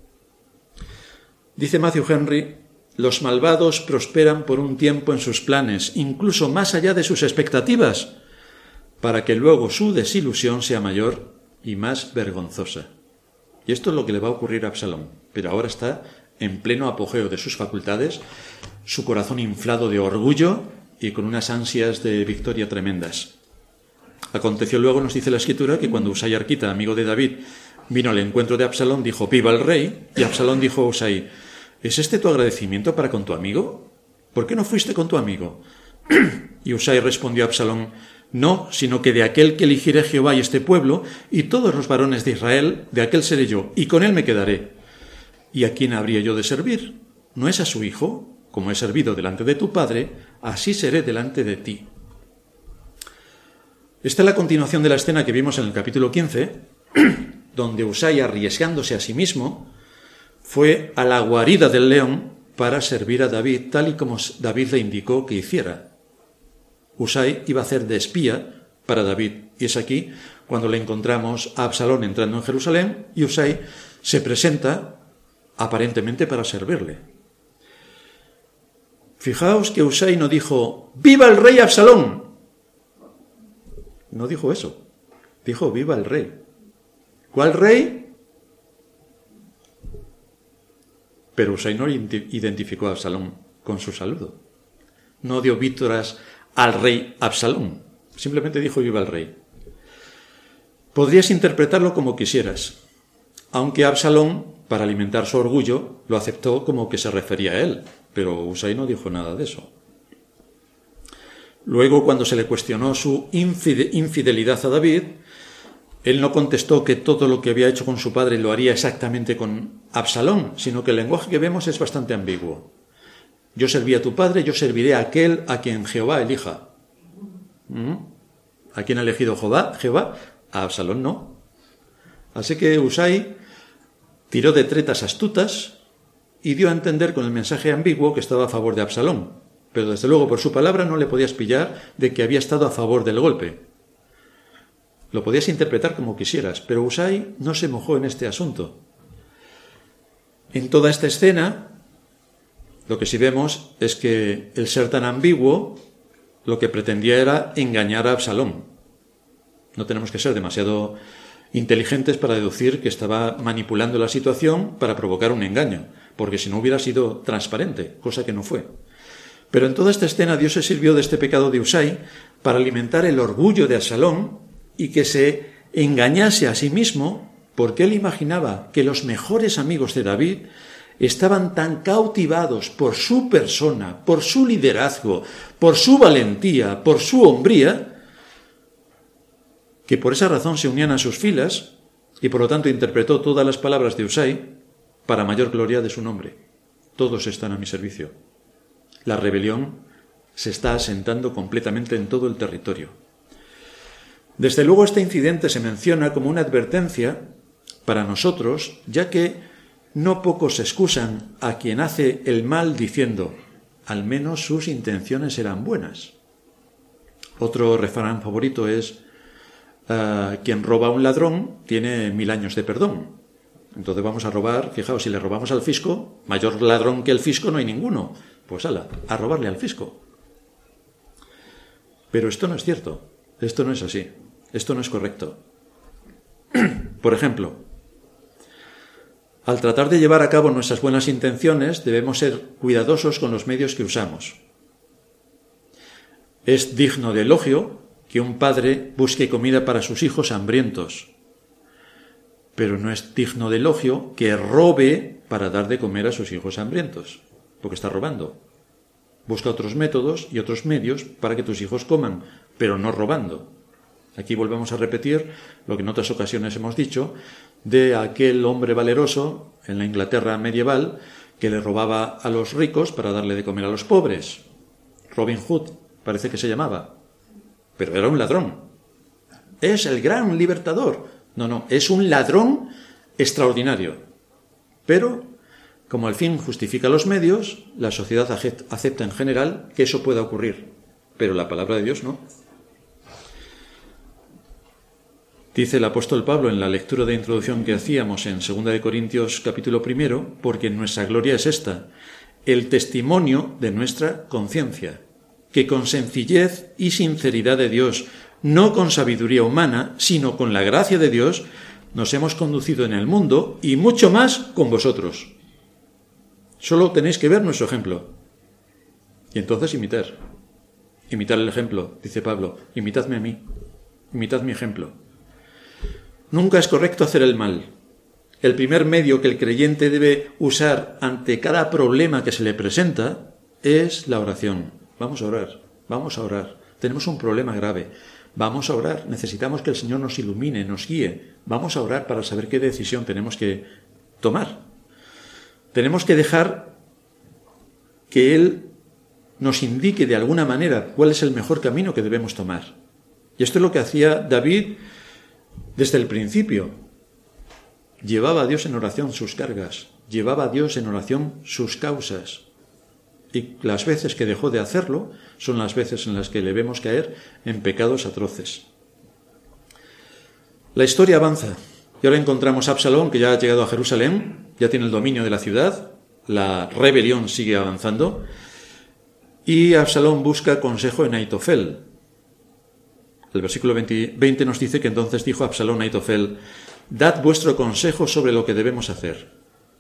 Dice Matthew Henry: los malvados prosperan por un tiempo en sus planes, incluso más allá de sus expectativas, para que luego su desilusión sea mayor y más vergonzosa. Y esto es lo que le va a ocurrir a Absalón, pero ahora está en pleno apogeo de sus facultades, su corazón inflado de orgullo y con unas ansias de victoria tremendas. Aconteció luego, nos dice la Escritura, que cuando Usai arquita, amigo de David, vino al encuentro de Absalón, dijo: ¡Viva el rey! Y Absalón dijo a Usai: ¿es este tu agradecimiento para con tu amigo? ¿Por qué no fuiste con tu amigo? Y Usai respondió a Absalón: no, sino que de aquel que eligiere Jehová y este pueblo, y todos los varones de Israel, de aquel seré yo, y con él me quedaré. ¿Y a quién habría yo de servir? ¿No es a su hijo? Como he servido delante de tu padre, así seré delante de ti. Esta es la continuación de la escena que vimos en el capítulo quince, donde Usai, arriesgándose a sí mismo, fue a la guarida del león para servir a David, tal y como David le indicó que hiciera. Usai iba a hacer de espía para David, y es aquí cuando le encontramos a Absalón entrando en Jerusalén, y Usai se presenta aparentemente para servirle. Fijaos que Usai no dijo: ¡viva el rey Absalón! No dijo eso, dijo: ¡viva el rey! ¿Cuál rey? Pero Usai no identificó a Absalón con su saludo. No dio víctoras al rey Absalón. Simplemente dijo: viva el rey. Podrías interpretarlo como quisieras, aunque Absalón, para alimentar su orgullo, lo aceptó como que se refería a él, pero Usai no dijo nada de eso. Luego, cuando se le cuestionó su infidelidad a David, él no contestó que todo lo que había hecho con su padre lo haría exactamente con Absalón, sino que el lenguaje que vemos es bastante ambiguo. Yo serví a tu padre, yo serviré a aquel a quien Jehová elija. ¿Mm? ¿A quién ha elegido Jehová? Jehová. A Absalón no. Así que Usai tiró de tretas astutas y dio a entender con el mensaje ambiguo que estaba a favor de Absalón. Pero desde luego por su palabra no le podías pillar de que había estado a favor del golpe. Lo podías interpretar como quisieras, pero Usai no se mojó en este asunto. En toda esta escena, Lo que sí vemos es que el ser tan ambiguo lo que pretendía era engañar a Absalón. No tenemos que ser demasiado inteligentes para deducir que estaba manipulando la situación para provocar un engaño, porque si no hubiera sido transparente, cosa que no fue. Pero en toda esta escena Dios se sirvió de este pecado de Usai para alimentar el orgullo de Absalón y que se engañase a sí mismo, porque él imaginaba que los mejores amigos de David estaban tan cautivados por su persona, por su liderazgo, por su valentía, por su hombría, que por esa razón se unían a sus filas y por lo tanto interpretó todas las palabras de Usai para mayor gloria de su nombre. Todos están a mi servicio. La rebelión se está asentando completamente en todo el territorio. Desde luego este incidente se menciona como una advertencia para nosotros, ya que no pocos excusan a quien hace el mal diciendo, al menos sus intenciones eran buenas. Otro refrán favorito es, uh, quien roba a un ladrón tiene mil años de perdón. Entonces vamos a robar, fijaos, si le robamos al fisco, mayor ladrón que el fisco no hay ninguno. Pues ala, a robarle al fisco. Pero esto no es cierto, esto no es así, esto no es correcto. Por ejemplo, al tratar de llevar a cabo nuestras buenas intenciones, debemos ser cuidadosos con los medios que usamos. Es digno de elogio que un padre busque comida para sus hijos hambrientos, pero no es digno de elogio que robe para dar de comer a sus hijos hambrientos, porque está robando. Busca otros métodos y otros medios para que tus hijos coman, pero no robando. Aquí volvemos a repetir lo que en otras ocasiones hemos dicho de aquel hombre valeroso en la Inglaterra medieval que le robaba a los ricos para darle de comer a los pobres. Robin Hood, parece que se llamaba, pero era un ladrón. Es el gran libertador. No, no, es un ladrón extraordinario. Pero, como el fin justifica los medios, la sociedad acepta en general que eso pueda ocurrir, pero la palabra de Dios no. Dice el apóstol Pablo en la lectura de introducción que hacíamos en segunda de Corintios capítulo primero, porque nuestra gloria es esta, el testimonio de nuestra conciencia, que con sencillez y sinceridad de Dios, no con sabiduría humana, sino con la gracia de Dios, nos hemos conducido en el mundo y mucho más con vosotros. Solo tenéis que ver nuestro ejemplo. Y entonces imitar. Imitar el ejemplo, dice Pablo, imitadme a mí, imitad mi ejemplo. Nunca es correcto hacer el mal. El primer medio que el creyente debe usar ante cada problema que se le presenta es la oración. Vamos a orar, vamos a orar. Tenemos un problema grave. Vamos a orar. Necesitamos que el Señor nos ilumine, nos guíe. Vamos a orar para saber qué decisión tenemos que tomar. Tenemos que dejar que Él nos indique de alguna manera cuál es el mejor camino que debemos tomar. Y esto es lo que hacía David desde el principio. Llevaba a Dios en oración sus cargas, llevaba a Dios en oración sus causas. Y las veces que dejó de hacerlo son las veces en las que le vemos caer en pecados atroces. La historia avanza. Y ahora encontramos a Absalón, que ya ha llegado a Jerusalén, ya tiene el dominio de la ciudad, la rebelión sigue avanzando, y Absalón busca consejo en Aitofel. El versículo veinte nos dice que entonces dijo Absalón a Aitofel, dad vuestro consejo sobre lo que debemos hacer.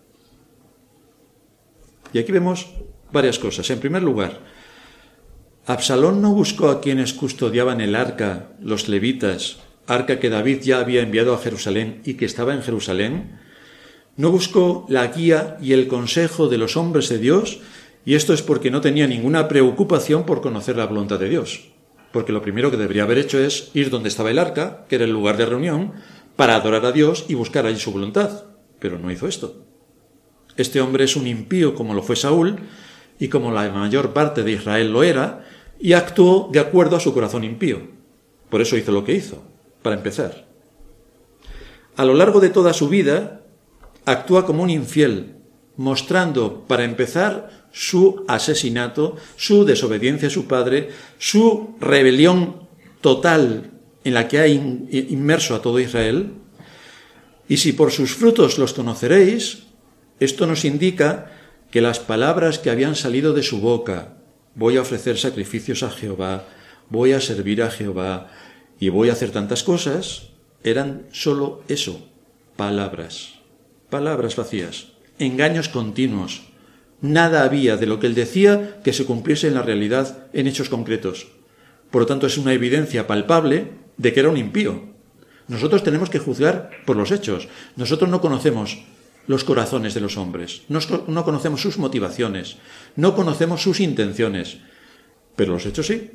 Y aquí vemos varias cosas. En primer lugar, Absalón no buscó a quienes custodiaban el arca, los levitas, arca que David ya había enviado a Jerusalén y que estaba en Jerusalén. No buscó la guía y el consejo de los hombres de Dios, y esto es porque no tenía ninguna preocupación por conocer la voluntad de Dios. Porque lo primero que debería haber hecho es ir donde estaba el arca, que era el lugar de reunión, para adorar a Dios y buscar allí su voluntad. Pero no hizo esto. Este hombre es un impío como lo fue Saúl, y como la mayor parte de Israel lo era, y actuó de acuerdo a su corazón impío. Por eso hizo lo que hizo, para empezar. A lo largo de toda su vida, actúa como un infiel, mostrando, para empezar, su asesinato, su desobediencia a su padre, su rebelión total en la que ha inmerso a todo Israel. Y si por sus frutos los conoceréis, esto nos indica que las palabras que habían salido de su boca, voy a ofrecer sacrificios a Jehová, voy a servir a Jehová y voy a hacer tantas cosas, eran solo eso, palabras, palabras vacías, engaños continuos. Nada había de lo que él decía que se cumpliese en la realidad en hechos concretos. Por lo tanto, es una evidencia palpable de que era un impío. Nosotros tenemos que juzgar por los hechos. Nosotros no conocemos los corazones de los hombres, no, no conocemos sus motivaciones, no conocemos sus intenciones, pero los hechos sí.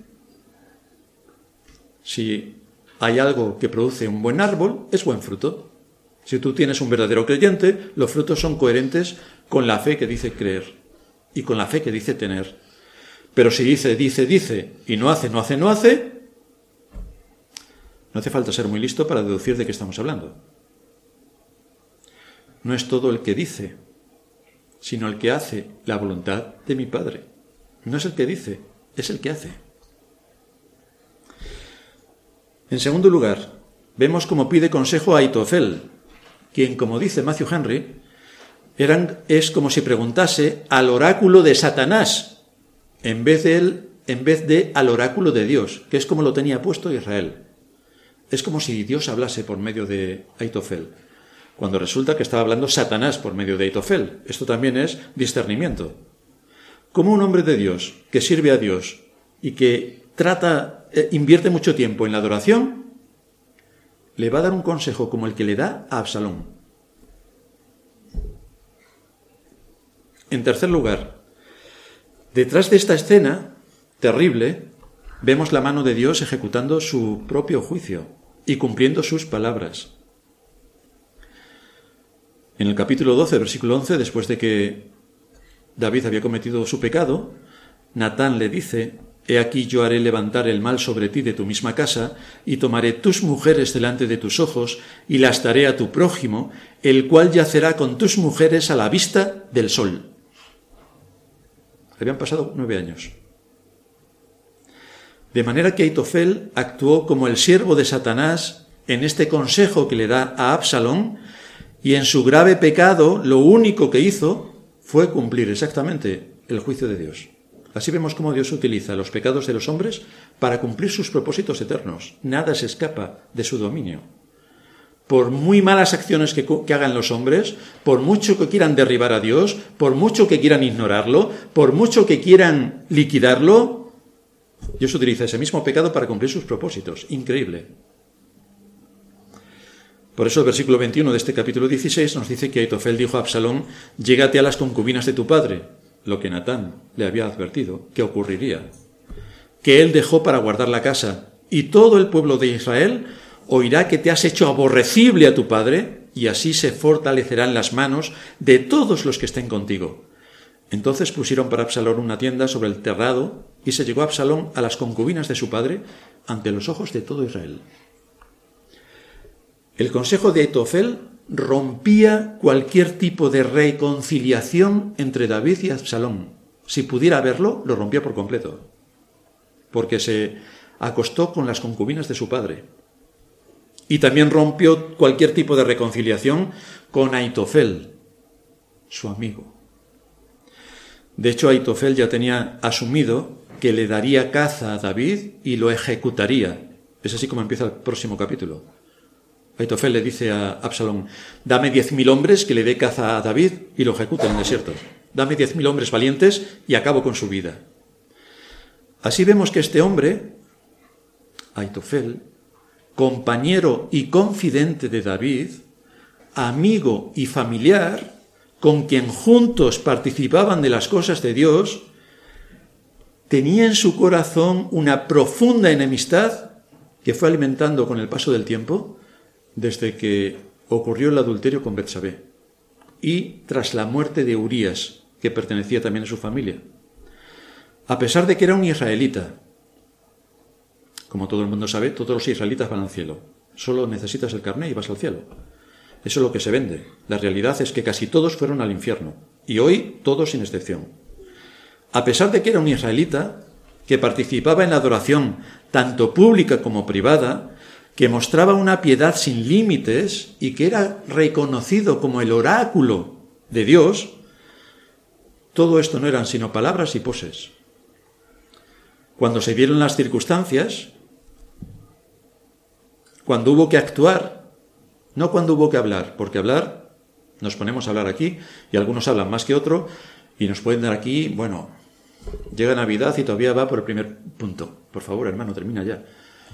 Si hay algo que produce un buen árbol, es buen fruto. Si tú tienes un verdadero creyente, los frutos son coherentes con la fe que dice creer y con la fe que dice tener. Pero si dice, dice, dice y no hace, no hace, no hace, no hace falta ser muy listo para deducir de qué estamos hablando. No es todo el que dice, sino el que hace la voluntad de mi Padre. No es el que dice, es el que hace. En segundo lugar, vemos cómo pide consejo a Ahitofel, quien, como dice Matthew Henry, eran, es como si preguntase al oráculo de Satanás, en vez de él, en vez de al oráculo de Dios, que es como lo tenía puesto Israel. Es como si Dios hablase por medio de Ahitofel, cuando resulta que estaba hablando Satanás por medio de Ahitofel. Esto también es discernimiento. Como un hombre de Dios, que sirve a Dios y que trata, eh, invierte mucho tiempo en la adoración, le va a dar un consejo como el que le da a Absalón. En tercer lugar, detrás de esta escena terrible, vemos la mano de Dios ejecutando su propio juicio y cumpliendo sus palabras. En el capítulo doce, versículo once, después de que David había cometido su pecado, Natán le dice: «He aquí yo haré levantar el mal sobre ti de tu misma casa, y tomaré tus mujeres delante de tus ojos, y las daré a tu prójimo, el cual yacerá con tus mujeres a la vista del sol». Habían pasado nueve años. De manera que Ahitofel actuó como el siervo de Satanás en este consejo que le da a Absalón, y en su grave pecado lo único que hizo fue cumplir exactamente el juicio de Dios. Así vemos cómo Dios utiliza los pecados de los hombres para cumplir sus propósitos eternos. Nada se escapa de su dominio. Por muy malas acciones que, que hagan los hombres, por mucho que quieran derribar a Dios, por mucho que quieran ignorarlo, por mucho que quieran liquidarlo, Dios utiliza ese mismo pecado para cumplir sus propósitos. Increíble. Por eso el versículo veintiuno de este capítulo dieciséis nos dice que Ahitofel dijo a Absalón: «Llégate a las concubinas de tu padre», lo que Natán le había advertido que ocurriría, que él dejó para guardar la casa, y todo el pueblo de Israel oirá que te has hecho aborrecible a tu padre, y así se fortalecerán las manos de todos los que estén contigo. Entonces pusieron para Absalón una tienda sobre el terrado, y se llegó Absalón a las concubinas de su padre ante los ojos de todo Israel. El consejo de Ahitofel rompía cualquier tipo de reconciliación entre David y Absalón. Si pudiera haberlo, lo rompía por completo, porque se acostó con las concubinas de su padre. Y también rompió cualquier tipo de reconciliación con Ahitofel, su amigo. De hecho, Ahitofel ya tenía asumido que le daría caza a David y lo ejecutaría. Es así como empieza el próximo capítulo. Ahitofel le dice a Absalón: «Dame diez mil hombres que le dé caza a David y lo ejecuta en el desierto. Dame diez mil hombres valientes y acabo con su vida». Así vemos que este hombre, Ahitofel, compañero y confidente de David, amigo y familiar, con quien juntos participaban de las cosas de Dios, tenía en su corazón una profunda enemistad que fue alimentando con el paso del tiempo, desde que ocurrió el adulterio con Betsabé y tras la muerte de Urías, que pertenecía también a su familia. A pesar de que era un israelita, como todo el mundo sabe, todos los israelitas van al cielo. Solo necesitas el carné y vas al cielo. Eso es lo que se vende. La realidad es que casi todos fueron al infierno, y hoy todos sin excepción. A pesar de que era un israelita, que participaba en la adoración tanto pública como privada, que mostraba una piedad sin límites y que era reconocido como el oráculo de Dios, todo esto no eran sino palabras y poses. Cuando se dieron las circunstancias, cuando hubo que actuar, no cuando hubo que hablar, porque hablar, nos ponemos a hablar aquí, y algunos hablan más que otro, y nos pueden dar aquí, bueno, llega Navidad y todavía va por el primer punto. Por favor, hermano, termina ya.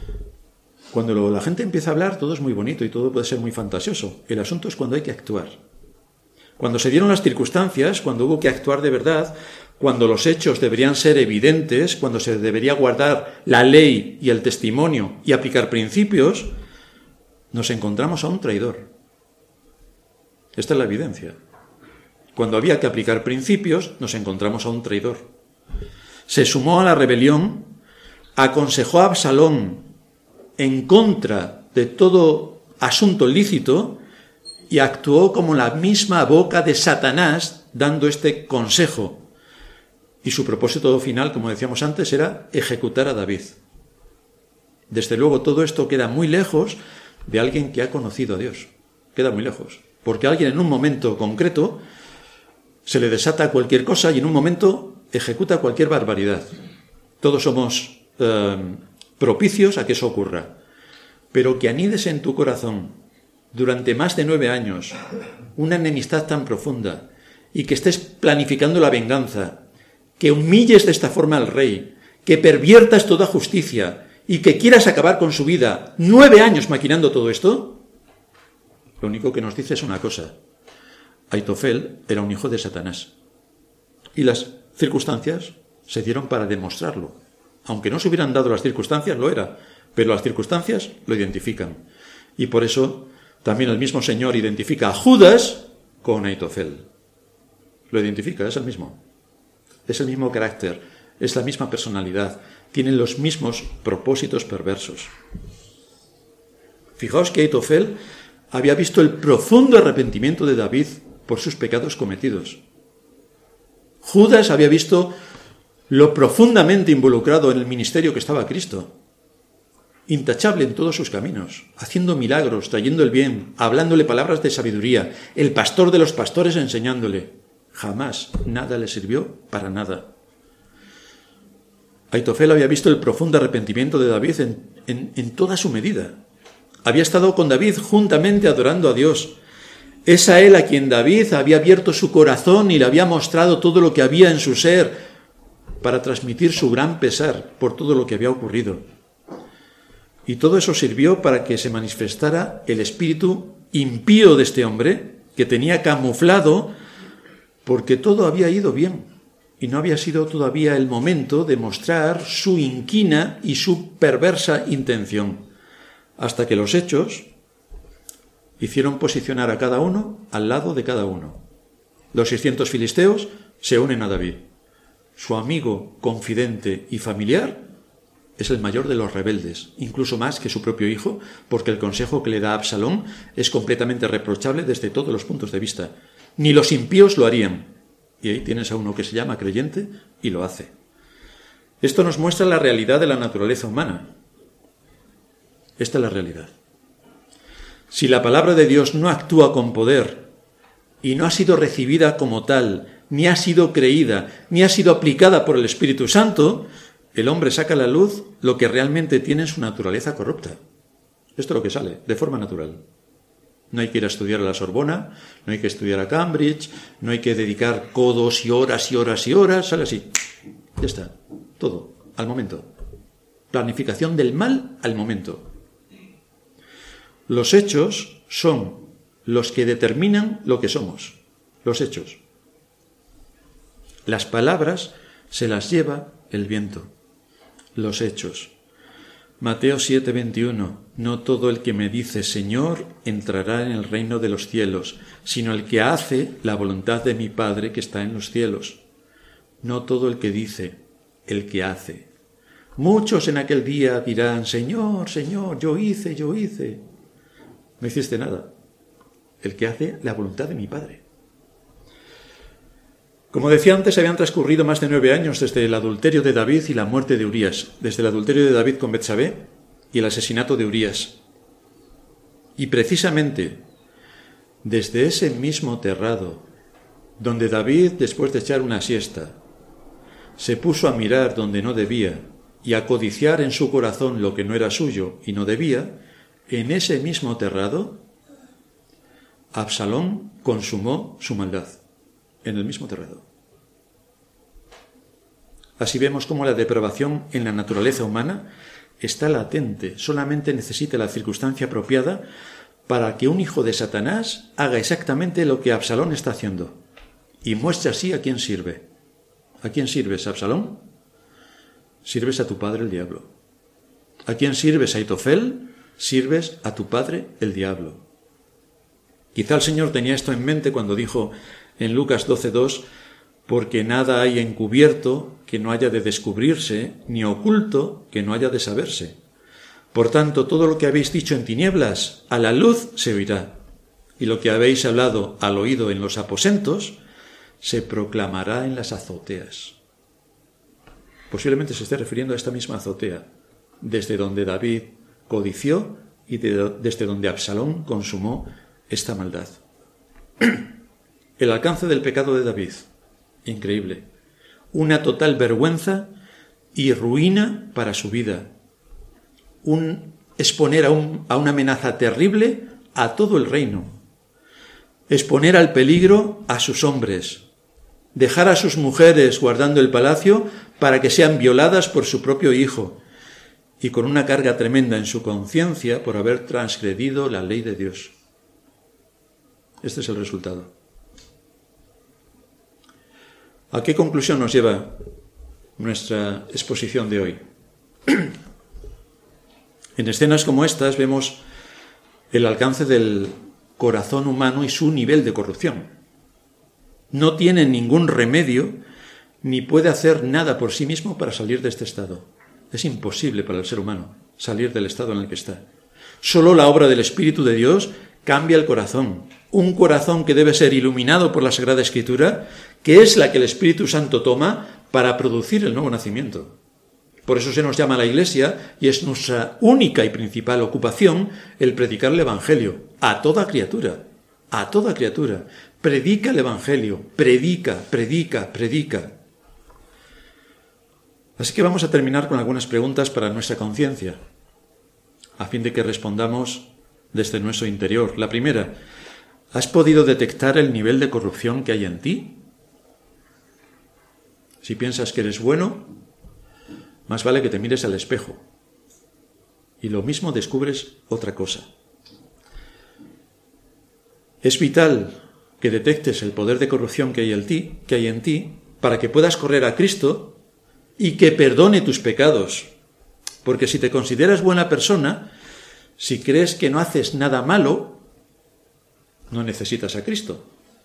Cuando la gente empieza a hablar, todo es muy bonito y todo puede ser muy fantasioso. El asunto es cuando hay que actuar. Cuando se dieron las circunstancias, cuando hubo que actuar de verdad, cuando los hechos deberían ser evidentes, cuando se debería guardar la ley y el testimonio y aplicar principios, nos encontramos a un traidor. Esta es la evidencia. Cuando había que aplicar principios, nos encontramos a un traidor. Se sumó a la rebelión, aconsejó a Absalón en contra de todo asunto lícito y actuó como la misma boca de Satanás dando este consejo. Y su propósito final, como decíamos antes, era ejecutar a David. Desde luego todo esto queda muy lejos de alguien que ha conocido a Dios. Queda muy lejos. Porque alguien en un momento concreto se le desata cualquier cosa y en un momento ejecuta cualquier barbaridad. Todos somos eh, propicios a que eso ocurra. Pero que anides en tu corazón durante más de nueve años una enemistad tan profunda y que estés planificando la venganza, que humilles de esta forma al rey, que perviertas toda justicia y que quieras acabar con su vida nueve años maquinando todo esto, lo único que nos dice es una cosa: Aitofel era un hijo de Satanás. Y las circunstancias se dieron para demostrarlo. Aunque no se hubieran dado las circunstancias, lo era, pero las circunstancias lo identifican. Y por eso también el mismo Señor identifica a Judas con Aitofel. Lo identifica, es el mismo. Es el mismo carácter, es la misma personalidad, tienen los mismos propósitos perversos. Fijaos que Aitofel había visto el profundo arrepentimiento de David por sus pecados cometidos. Judas había visto lo profundamente involucrado en el ministerio que estaba Cristo, intachable en todos sus caminos, haciendo milagros, trayendo el bien, hablándole palabras de sabiduría, el pastor de los pastores enseñándole. Jamás nada le sirvió para nada. Aitofel había visto el profundo arrepentimiento de David en, en, en toda su medida. Había estado con David juntamente adorando a Dios. Es a él a quien David había abierto su corazón y le había mostrado todo lo que había en su ser para transmitir su gran pesar por todo lo que había ocurrido. Y todo eso sirvió para que se manifestara el espíritu impío de este hombre, que tenía camuflado, porque todo había ido bien y no había sido todavía el momento de mostrar su inquina y su perversa intención, hasta que los hechos hicieron posicionar a cada uno al lado de cada uno. Los seiscientos filisteos se unen a David. Su amigo, confidente y familiar es el mayor de los rebeldes, incluso más que su propio hijo, porque el consejo que le da Absalón es completamente reprochable desde todos los puntos de vista. Ni los impíos lo harían. Y ahí tienes a uno que se llama creyente y lo hace. Esto nos muestra la realidad de la naturaleza humana. Esta es la realidad. Si la palabra de Dios no actúa con poder y no ha sido recibida como tal, ni ha sido creída, ni ha sido aplicada por el Espíritu Santo, el hombre saca a la luz lo que realmente tiene en su naturaleza corrupta. Esto es lo que sale, de forma natural. No hay que ir a estudiar a la Sorbona, no hay que estudiar a Cambridge, no hay que dedicar codos y horas y horas y horas, sale así. Ya está, todo, al momento. Planificación del mal al momento. Los hechos son los que determinan lo que somos. Los hechos. Las palabras se las lleva el viento. Los hechos. Mateo siete veintiuno. No todo el que me dice Señor entrará en el reino de los cielos, sino el que hace la voluntad de mi Padre que está en los cielos. No todo el que dice, el que hace. Muchos en aquel día dirán, Señor, Señor, yo hice, yo hice. No hiciste nada. El que hace la voluntad de mi Padre. Como decía antes, habían transcurrido más de nueve años desde el adulterio de David y la muerte de Urías, desde el adulterio de David con Betsabé y el asesinato de Urías. Y precisamente desde ese mismo terrado donde David, después de echar una siesta, se puso a mirar donde no debía y a codiciar en su corazón lo que no era suyo y no debía, en ese mismo terrado, Absalón consumó su maldad, en el mismo terrado. Así vemos cómo la depravación en la naturaleza humana está latente, solamente necesita la circunstancia apropiada para que un hijo de Satanás haga exactamente lo que Absalón está haciendo y muestre así a quién sirve. ¿A quién sirves, Absalón? Sirves a tu padre el diablo. ¿A quién sirves, Aitofel? Sirves a tu padre el diablo. Quizá el Señor tenía esto en mente cuando dijo en Lucas doce dos, porque nada hay encubierto que no haya de descubrirse, ni oculto que no haya de saberse. Por tanto, todo lo que habéis dicho en tinieblas, a la luz se oirá, y lo que habéis hablado al oído en los aposentos, se proclamará en las azoteas. Posiblemente se esté refiriendo a esta misma azotea, desde donde David codició y de, desde donde Absalón consumó esta maldad. El alcance del pecado de David, increíble. Una total vergüenza y ruina para su vida. Un exponer a, un, a una amenaza terrible a todo el reino. Exponer al peligro a sus hombres. Dejar a sus mujeres guardando el palacio para que sean violadas por su propio hijo. Y con una carga tremenda en su conciencia por haber transgredido la ley de Dios. Este es el resultado. ¿A qué conclusión nos lleva nuestra exposición de hoy? En escenas como estas vemos el alcance del corazón humano y su nivel de corrupción. No tiene ningún remedio ni puede hacer nada por sí mismo para salir de este estado. Es imposible para el ser humano salir del estado en el que está. Solo la obra del Espíritu de Dios cambia el corazón. Un corazón que debe ser iluminado por la Sagrada Escritura, que es la que el Espíritu Santo toma para producir el nuevo nacimiento. Por eso se nos llama a la Iglesia y es nuestra única y principal ocupación el predicar el Evangelio a toda criatura, a toda criatura. Predica el Evangelio, predica, predica, predica. Así que vamos a terminar con algunas preguntas para nuestra conciencia, a fin de que respondamos desde nuestro interior. La primera, ¿has podido detectar el nivel de corrupción que hay en ti? Si piensas que eres bueno, más vale que te mires al espejo. Y lo mismo descubres otra cosa. Es vital que detectes el poder de corrupción que hay en ti, que hay en ti, para que puedas correr a Cristo y que perdone tus pecados. Porque si te consideras buena persona, si crees que no haces nada malo, no necesitas a Cristo.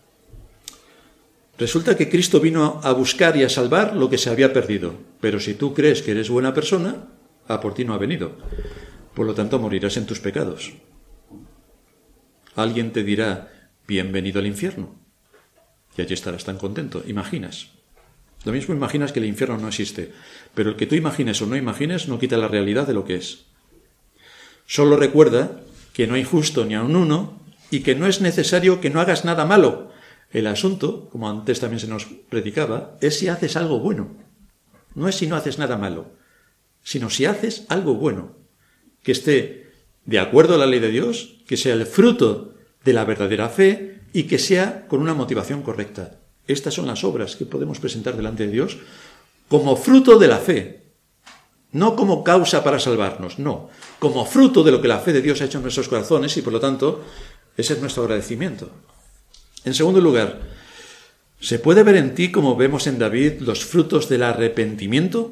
Resulta que Cristo vino a buscar y a salvar lo que se había perdido. Pero si tú crees que eres buena persona, a por ti no ha venido. Por lo tanto, morirás en tus pecados. Alguien te dirá, bienvenido al infierno. Y allí estarás tan contento. Imaginas. Lo mismo imaginas que el infierno no existe. Pero el que tú imagines o no imagines no quita la realidad de lo que es. Solo recuerda que no hay justo ni aun uno y que no es necesario que no hagas nada malo. El asunto, como antes también se nos predicaba, es si haces algo bueno. No es si no haces nada malo, sino si haces algo bueno, que esté de acuerdo a la ley de Dios, que sea el fruto de la verdadera fe y que sea con una motivación correcta. Estas son las obras que podemos presentar delante de Dios como fruto de la fe. No como causa para salvarnos, no. Como fruto de lo que la fe de Dios ha hecho en nuestros corazones y, por lo tanto, ese es nuestro agradecimiento. En segundo lugar, ¿se puede ver en ti, como vemos en David, los frutos del arrepentimiento?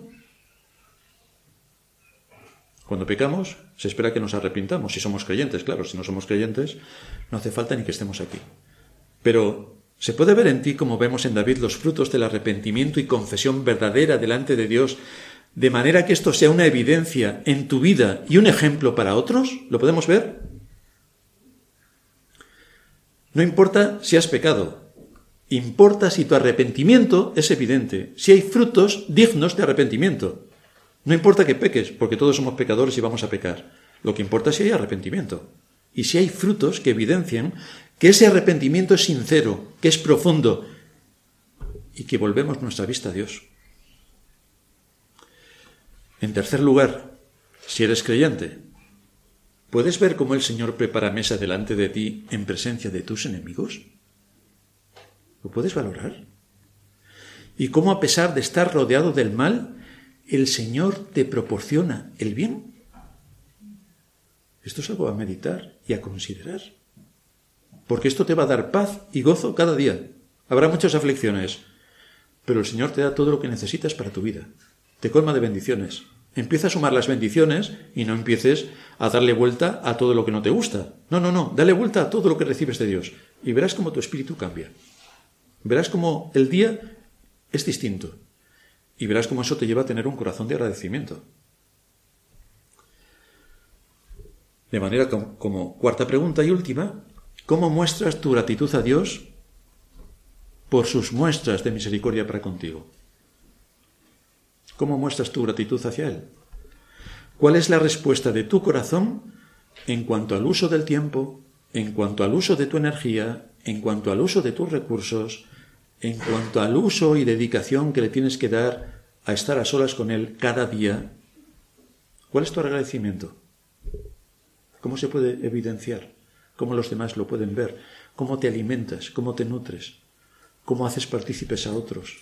Cuando pecamos, se espera que nos arrepintamos, si somos creyentes. Claro, si no somos creyentes, no hace falta ni que estemos aquí. Pero, ¿se puede ver en ti, como vemos en David, los frutos del arrepentimiento y confesión verdadera delante de Dios, de manera que esto sea una evidencia en tu vida y un ejemplo para otros? ¿Lo podemos ver? No importa si has pecado, importa si tu arrepentimiento es evidente, si hay frutos dignos de arrepentimiento. No importa que peques, porque todos somos pecadores y vamos a pecar. Lo que importa es si hay arrepentimiento. Y si hay frutos que evidencian que ese arrepentimiento es sincero, que es profundo y que volvemos nuestra vista a Dios. En tercer lugar, si eres creyente, ¿puedes ver cómo el Señor prepara mesa delante de ti en presencia de tus enemigos? ¿Lo puedes valorar? ¿Y cómo, a pesar de estar rodeado del mal, el Señor te proporciona el bien? Esto es algo a meditar y a considerar. Porque esto te va a dar paz y gozo cada día. Habrá muchas aflicciones, pero el Señor te da todo lo que necesitas para tu vida. Te colma de bendiciones. Empieza a sumar las bendiciones y no empieces a darle vuelta a todo lo que no te gusta. No, no, no. Dale vuelta a todo lo que recibes de Dios. Y verás cómo tu espíritu cambia. Verás cómo el día es distinto. Y verás cómo eso te lleva a tener un corazón de agradecimiento. De manera como, como cuarta pregunta y última, ¿cómo muestras tu gratitud a Dios por sus muestras de misericordia para contigo? ¿Cómo muestras tu gratitud hacia Él? ¿Cuál es la respuesta de tu corazón en cuanto al uso del tiempo, en cuanto al uso de tu energía, en cuanto al uso de tus recursos, en cuanto al uso y dedicación que le tienes que dar a estar a solas con Él cada día? ¿Cuál es tu agradecimiento? ¿Cómo se puede evidenciar? ¿Cómo los demás lo pueden ver? ¿Cómo te alimentas? ¿Cómo te nutres? ¿Cómo haces partícipes a otros?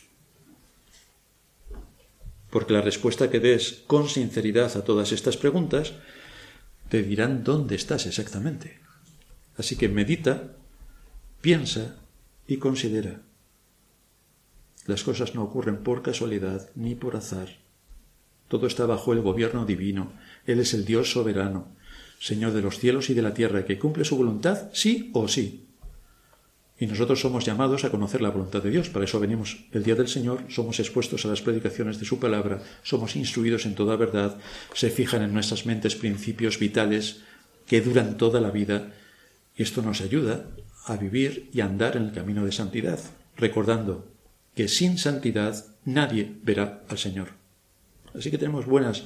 Porque la respuesta que des con sinceridad a todas estas preguntas te dirán dónde estás exactamente. Así que medita, piensa y considera. Las cosas no ocurren por casualidad ni por azar. Todo está bajo el gobierno divino. Él es el Dios soberano, Señor de los cielos y de la tierra, que cumple su voluntad sí o sí. Y nosotros somos llamados a conocer la voluntad de Dios. Para eso venimos el día del Señor, somos expuestos a las predicaciones de su palabra, somos instruidos en toda verdad, se fijan en nuestras mentes principios vitales que duran toda la vida, y esto nos ayuda a vivir y a andar en el camino de santidad, recordando que sin santidad nadie verá al Señor. Así que tenemos buenas,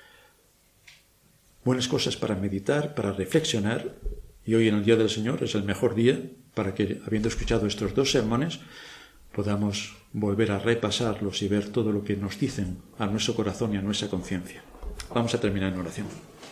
buenas cosas para meditar, para reflexionar, y hoy en el Día del Señor es el mejor día para que, habiendo escuchado estos dos sermones, podamos volver a repasarlos y ver todo lo que nos dicen a nuestro corazón y a nuestra conciencia. Vamos a terminar en oración.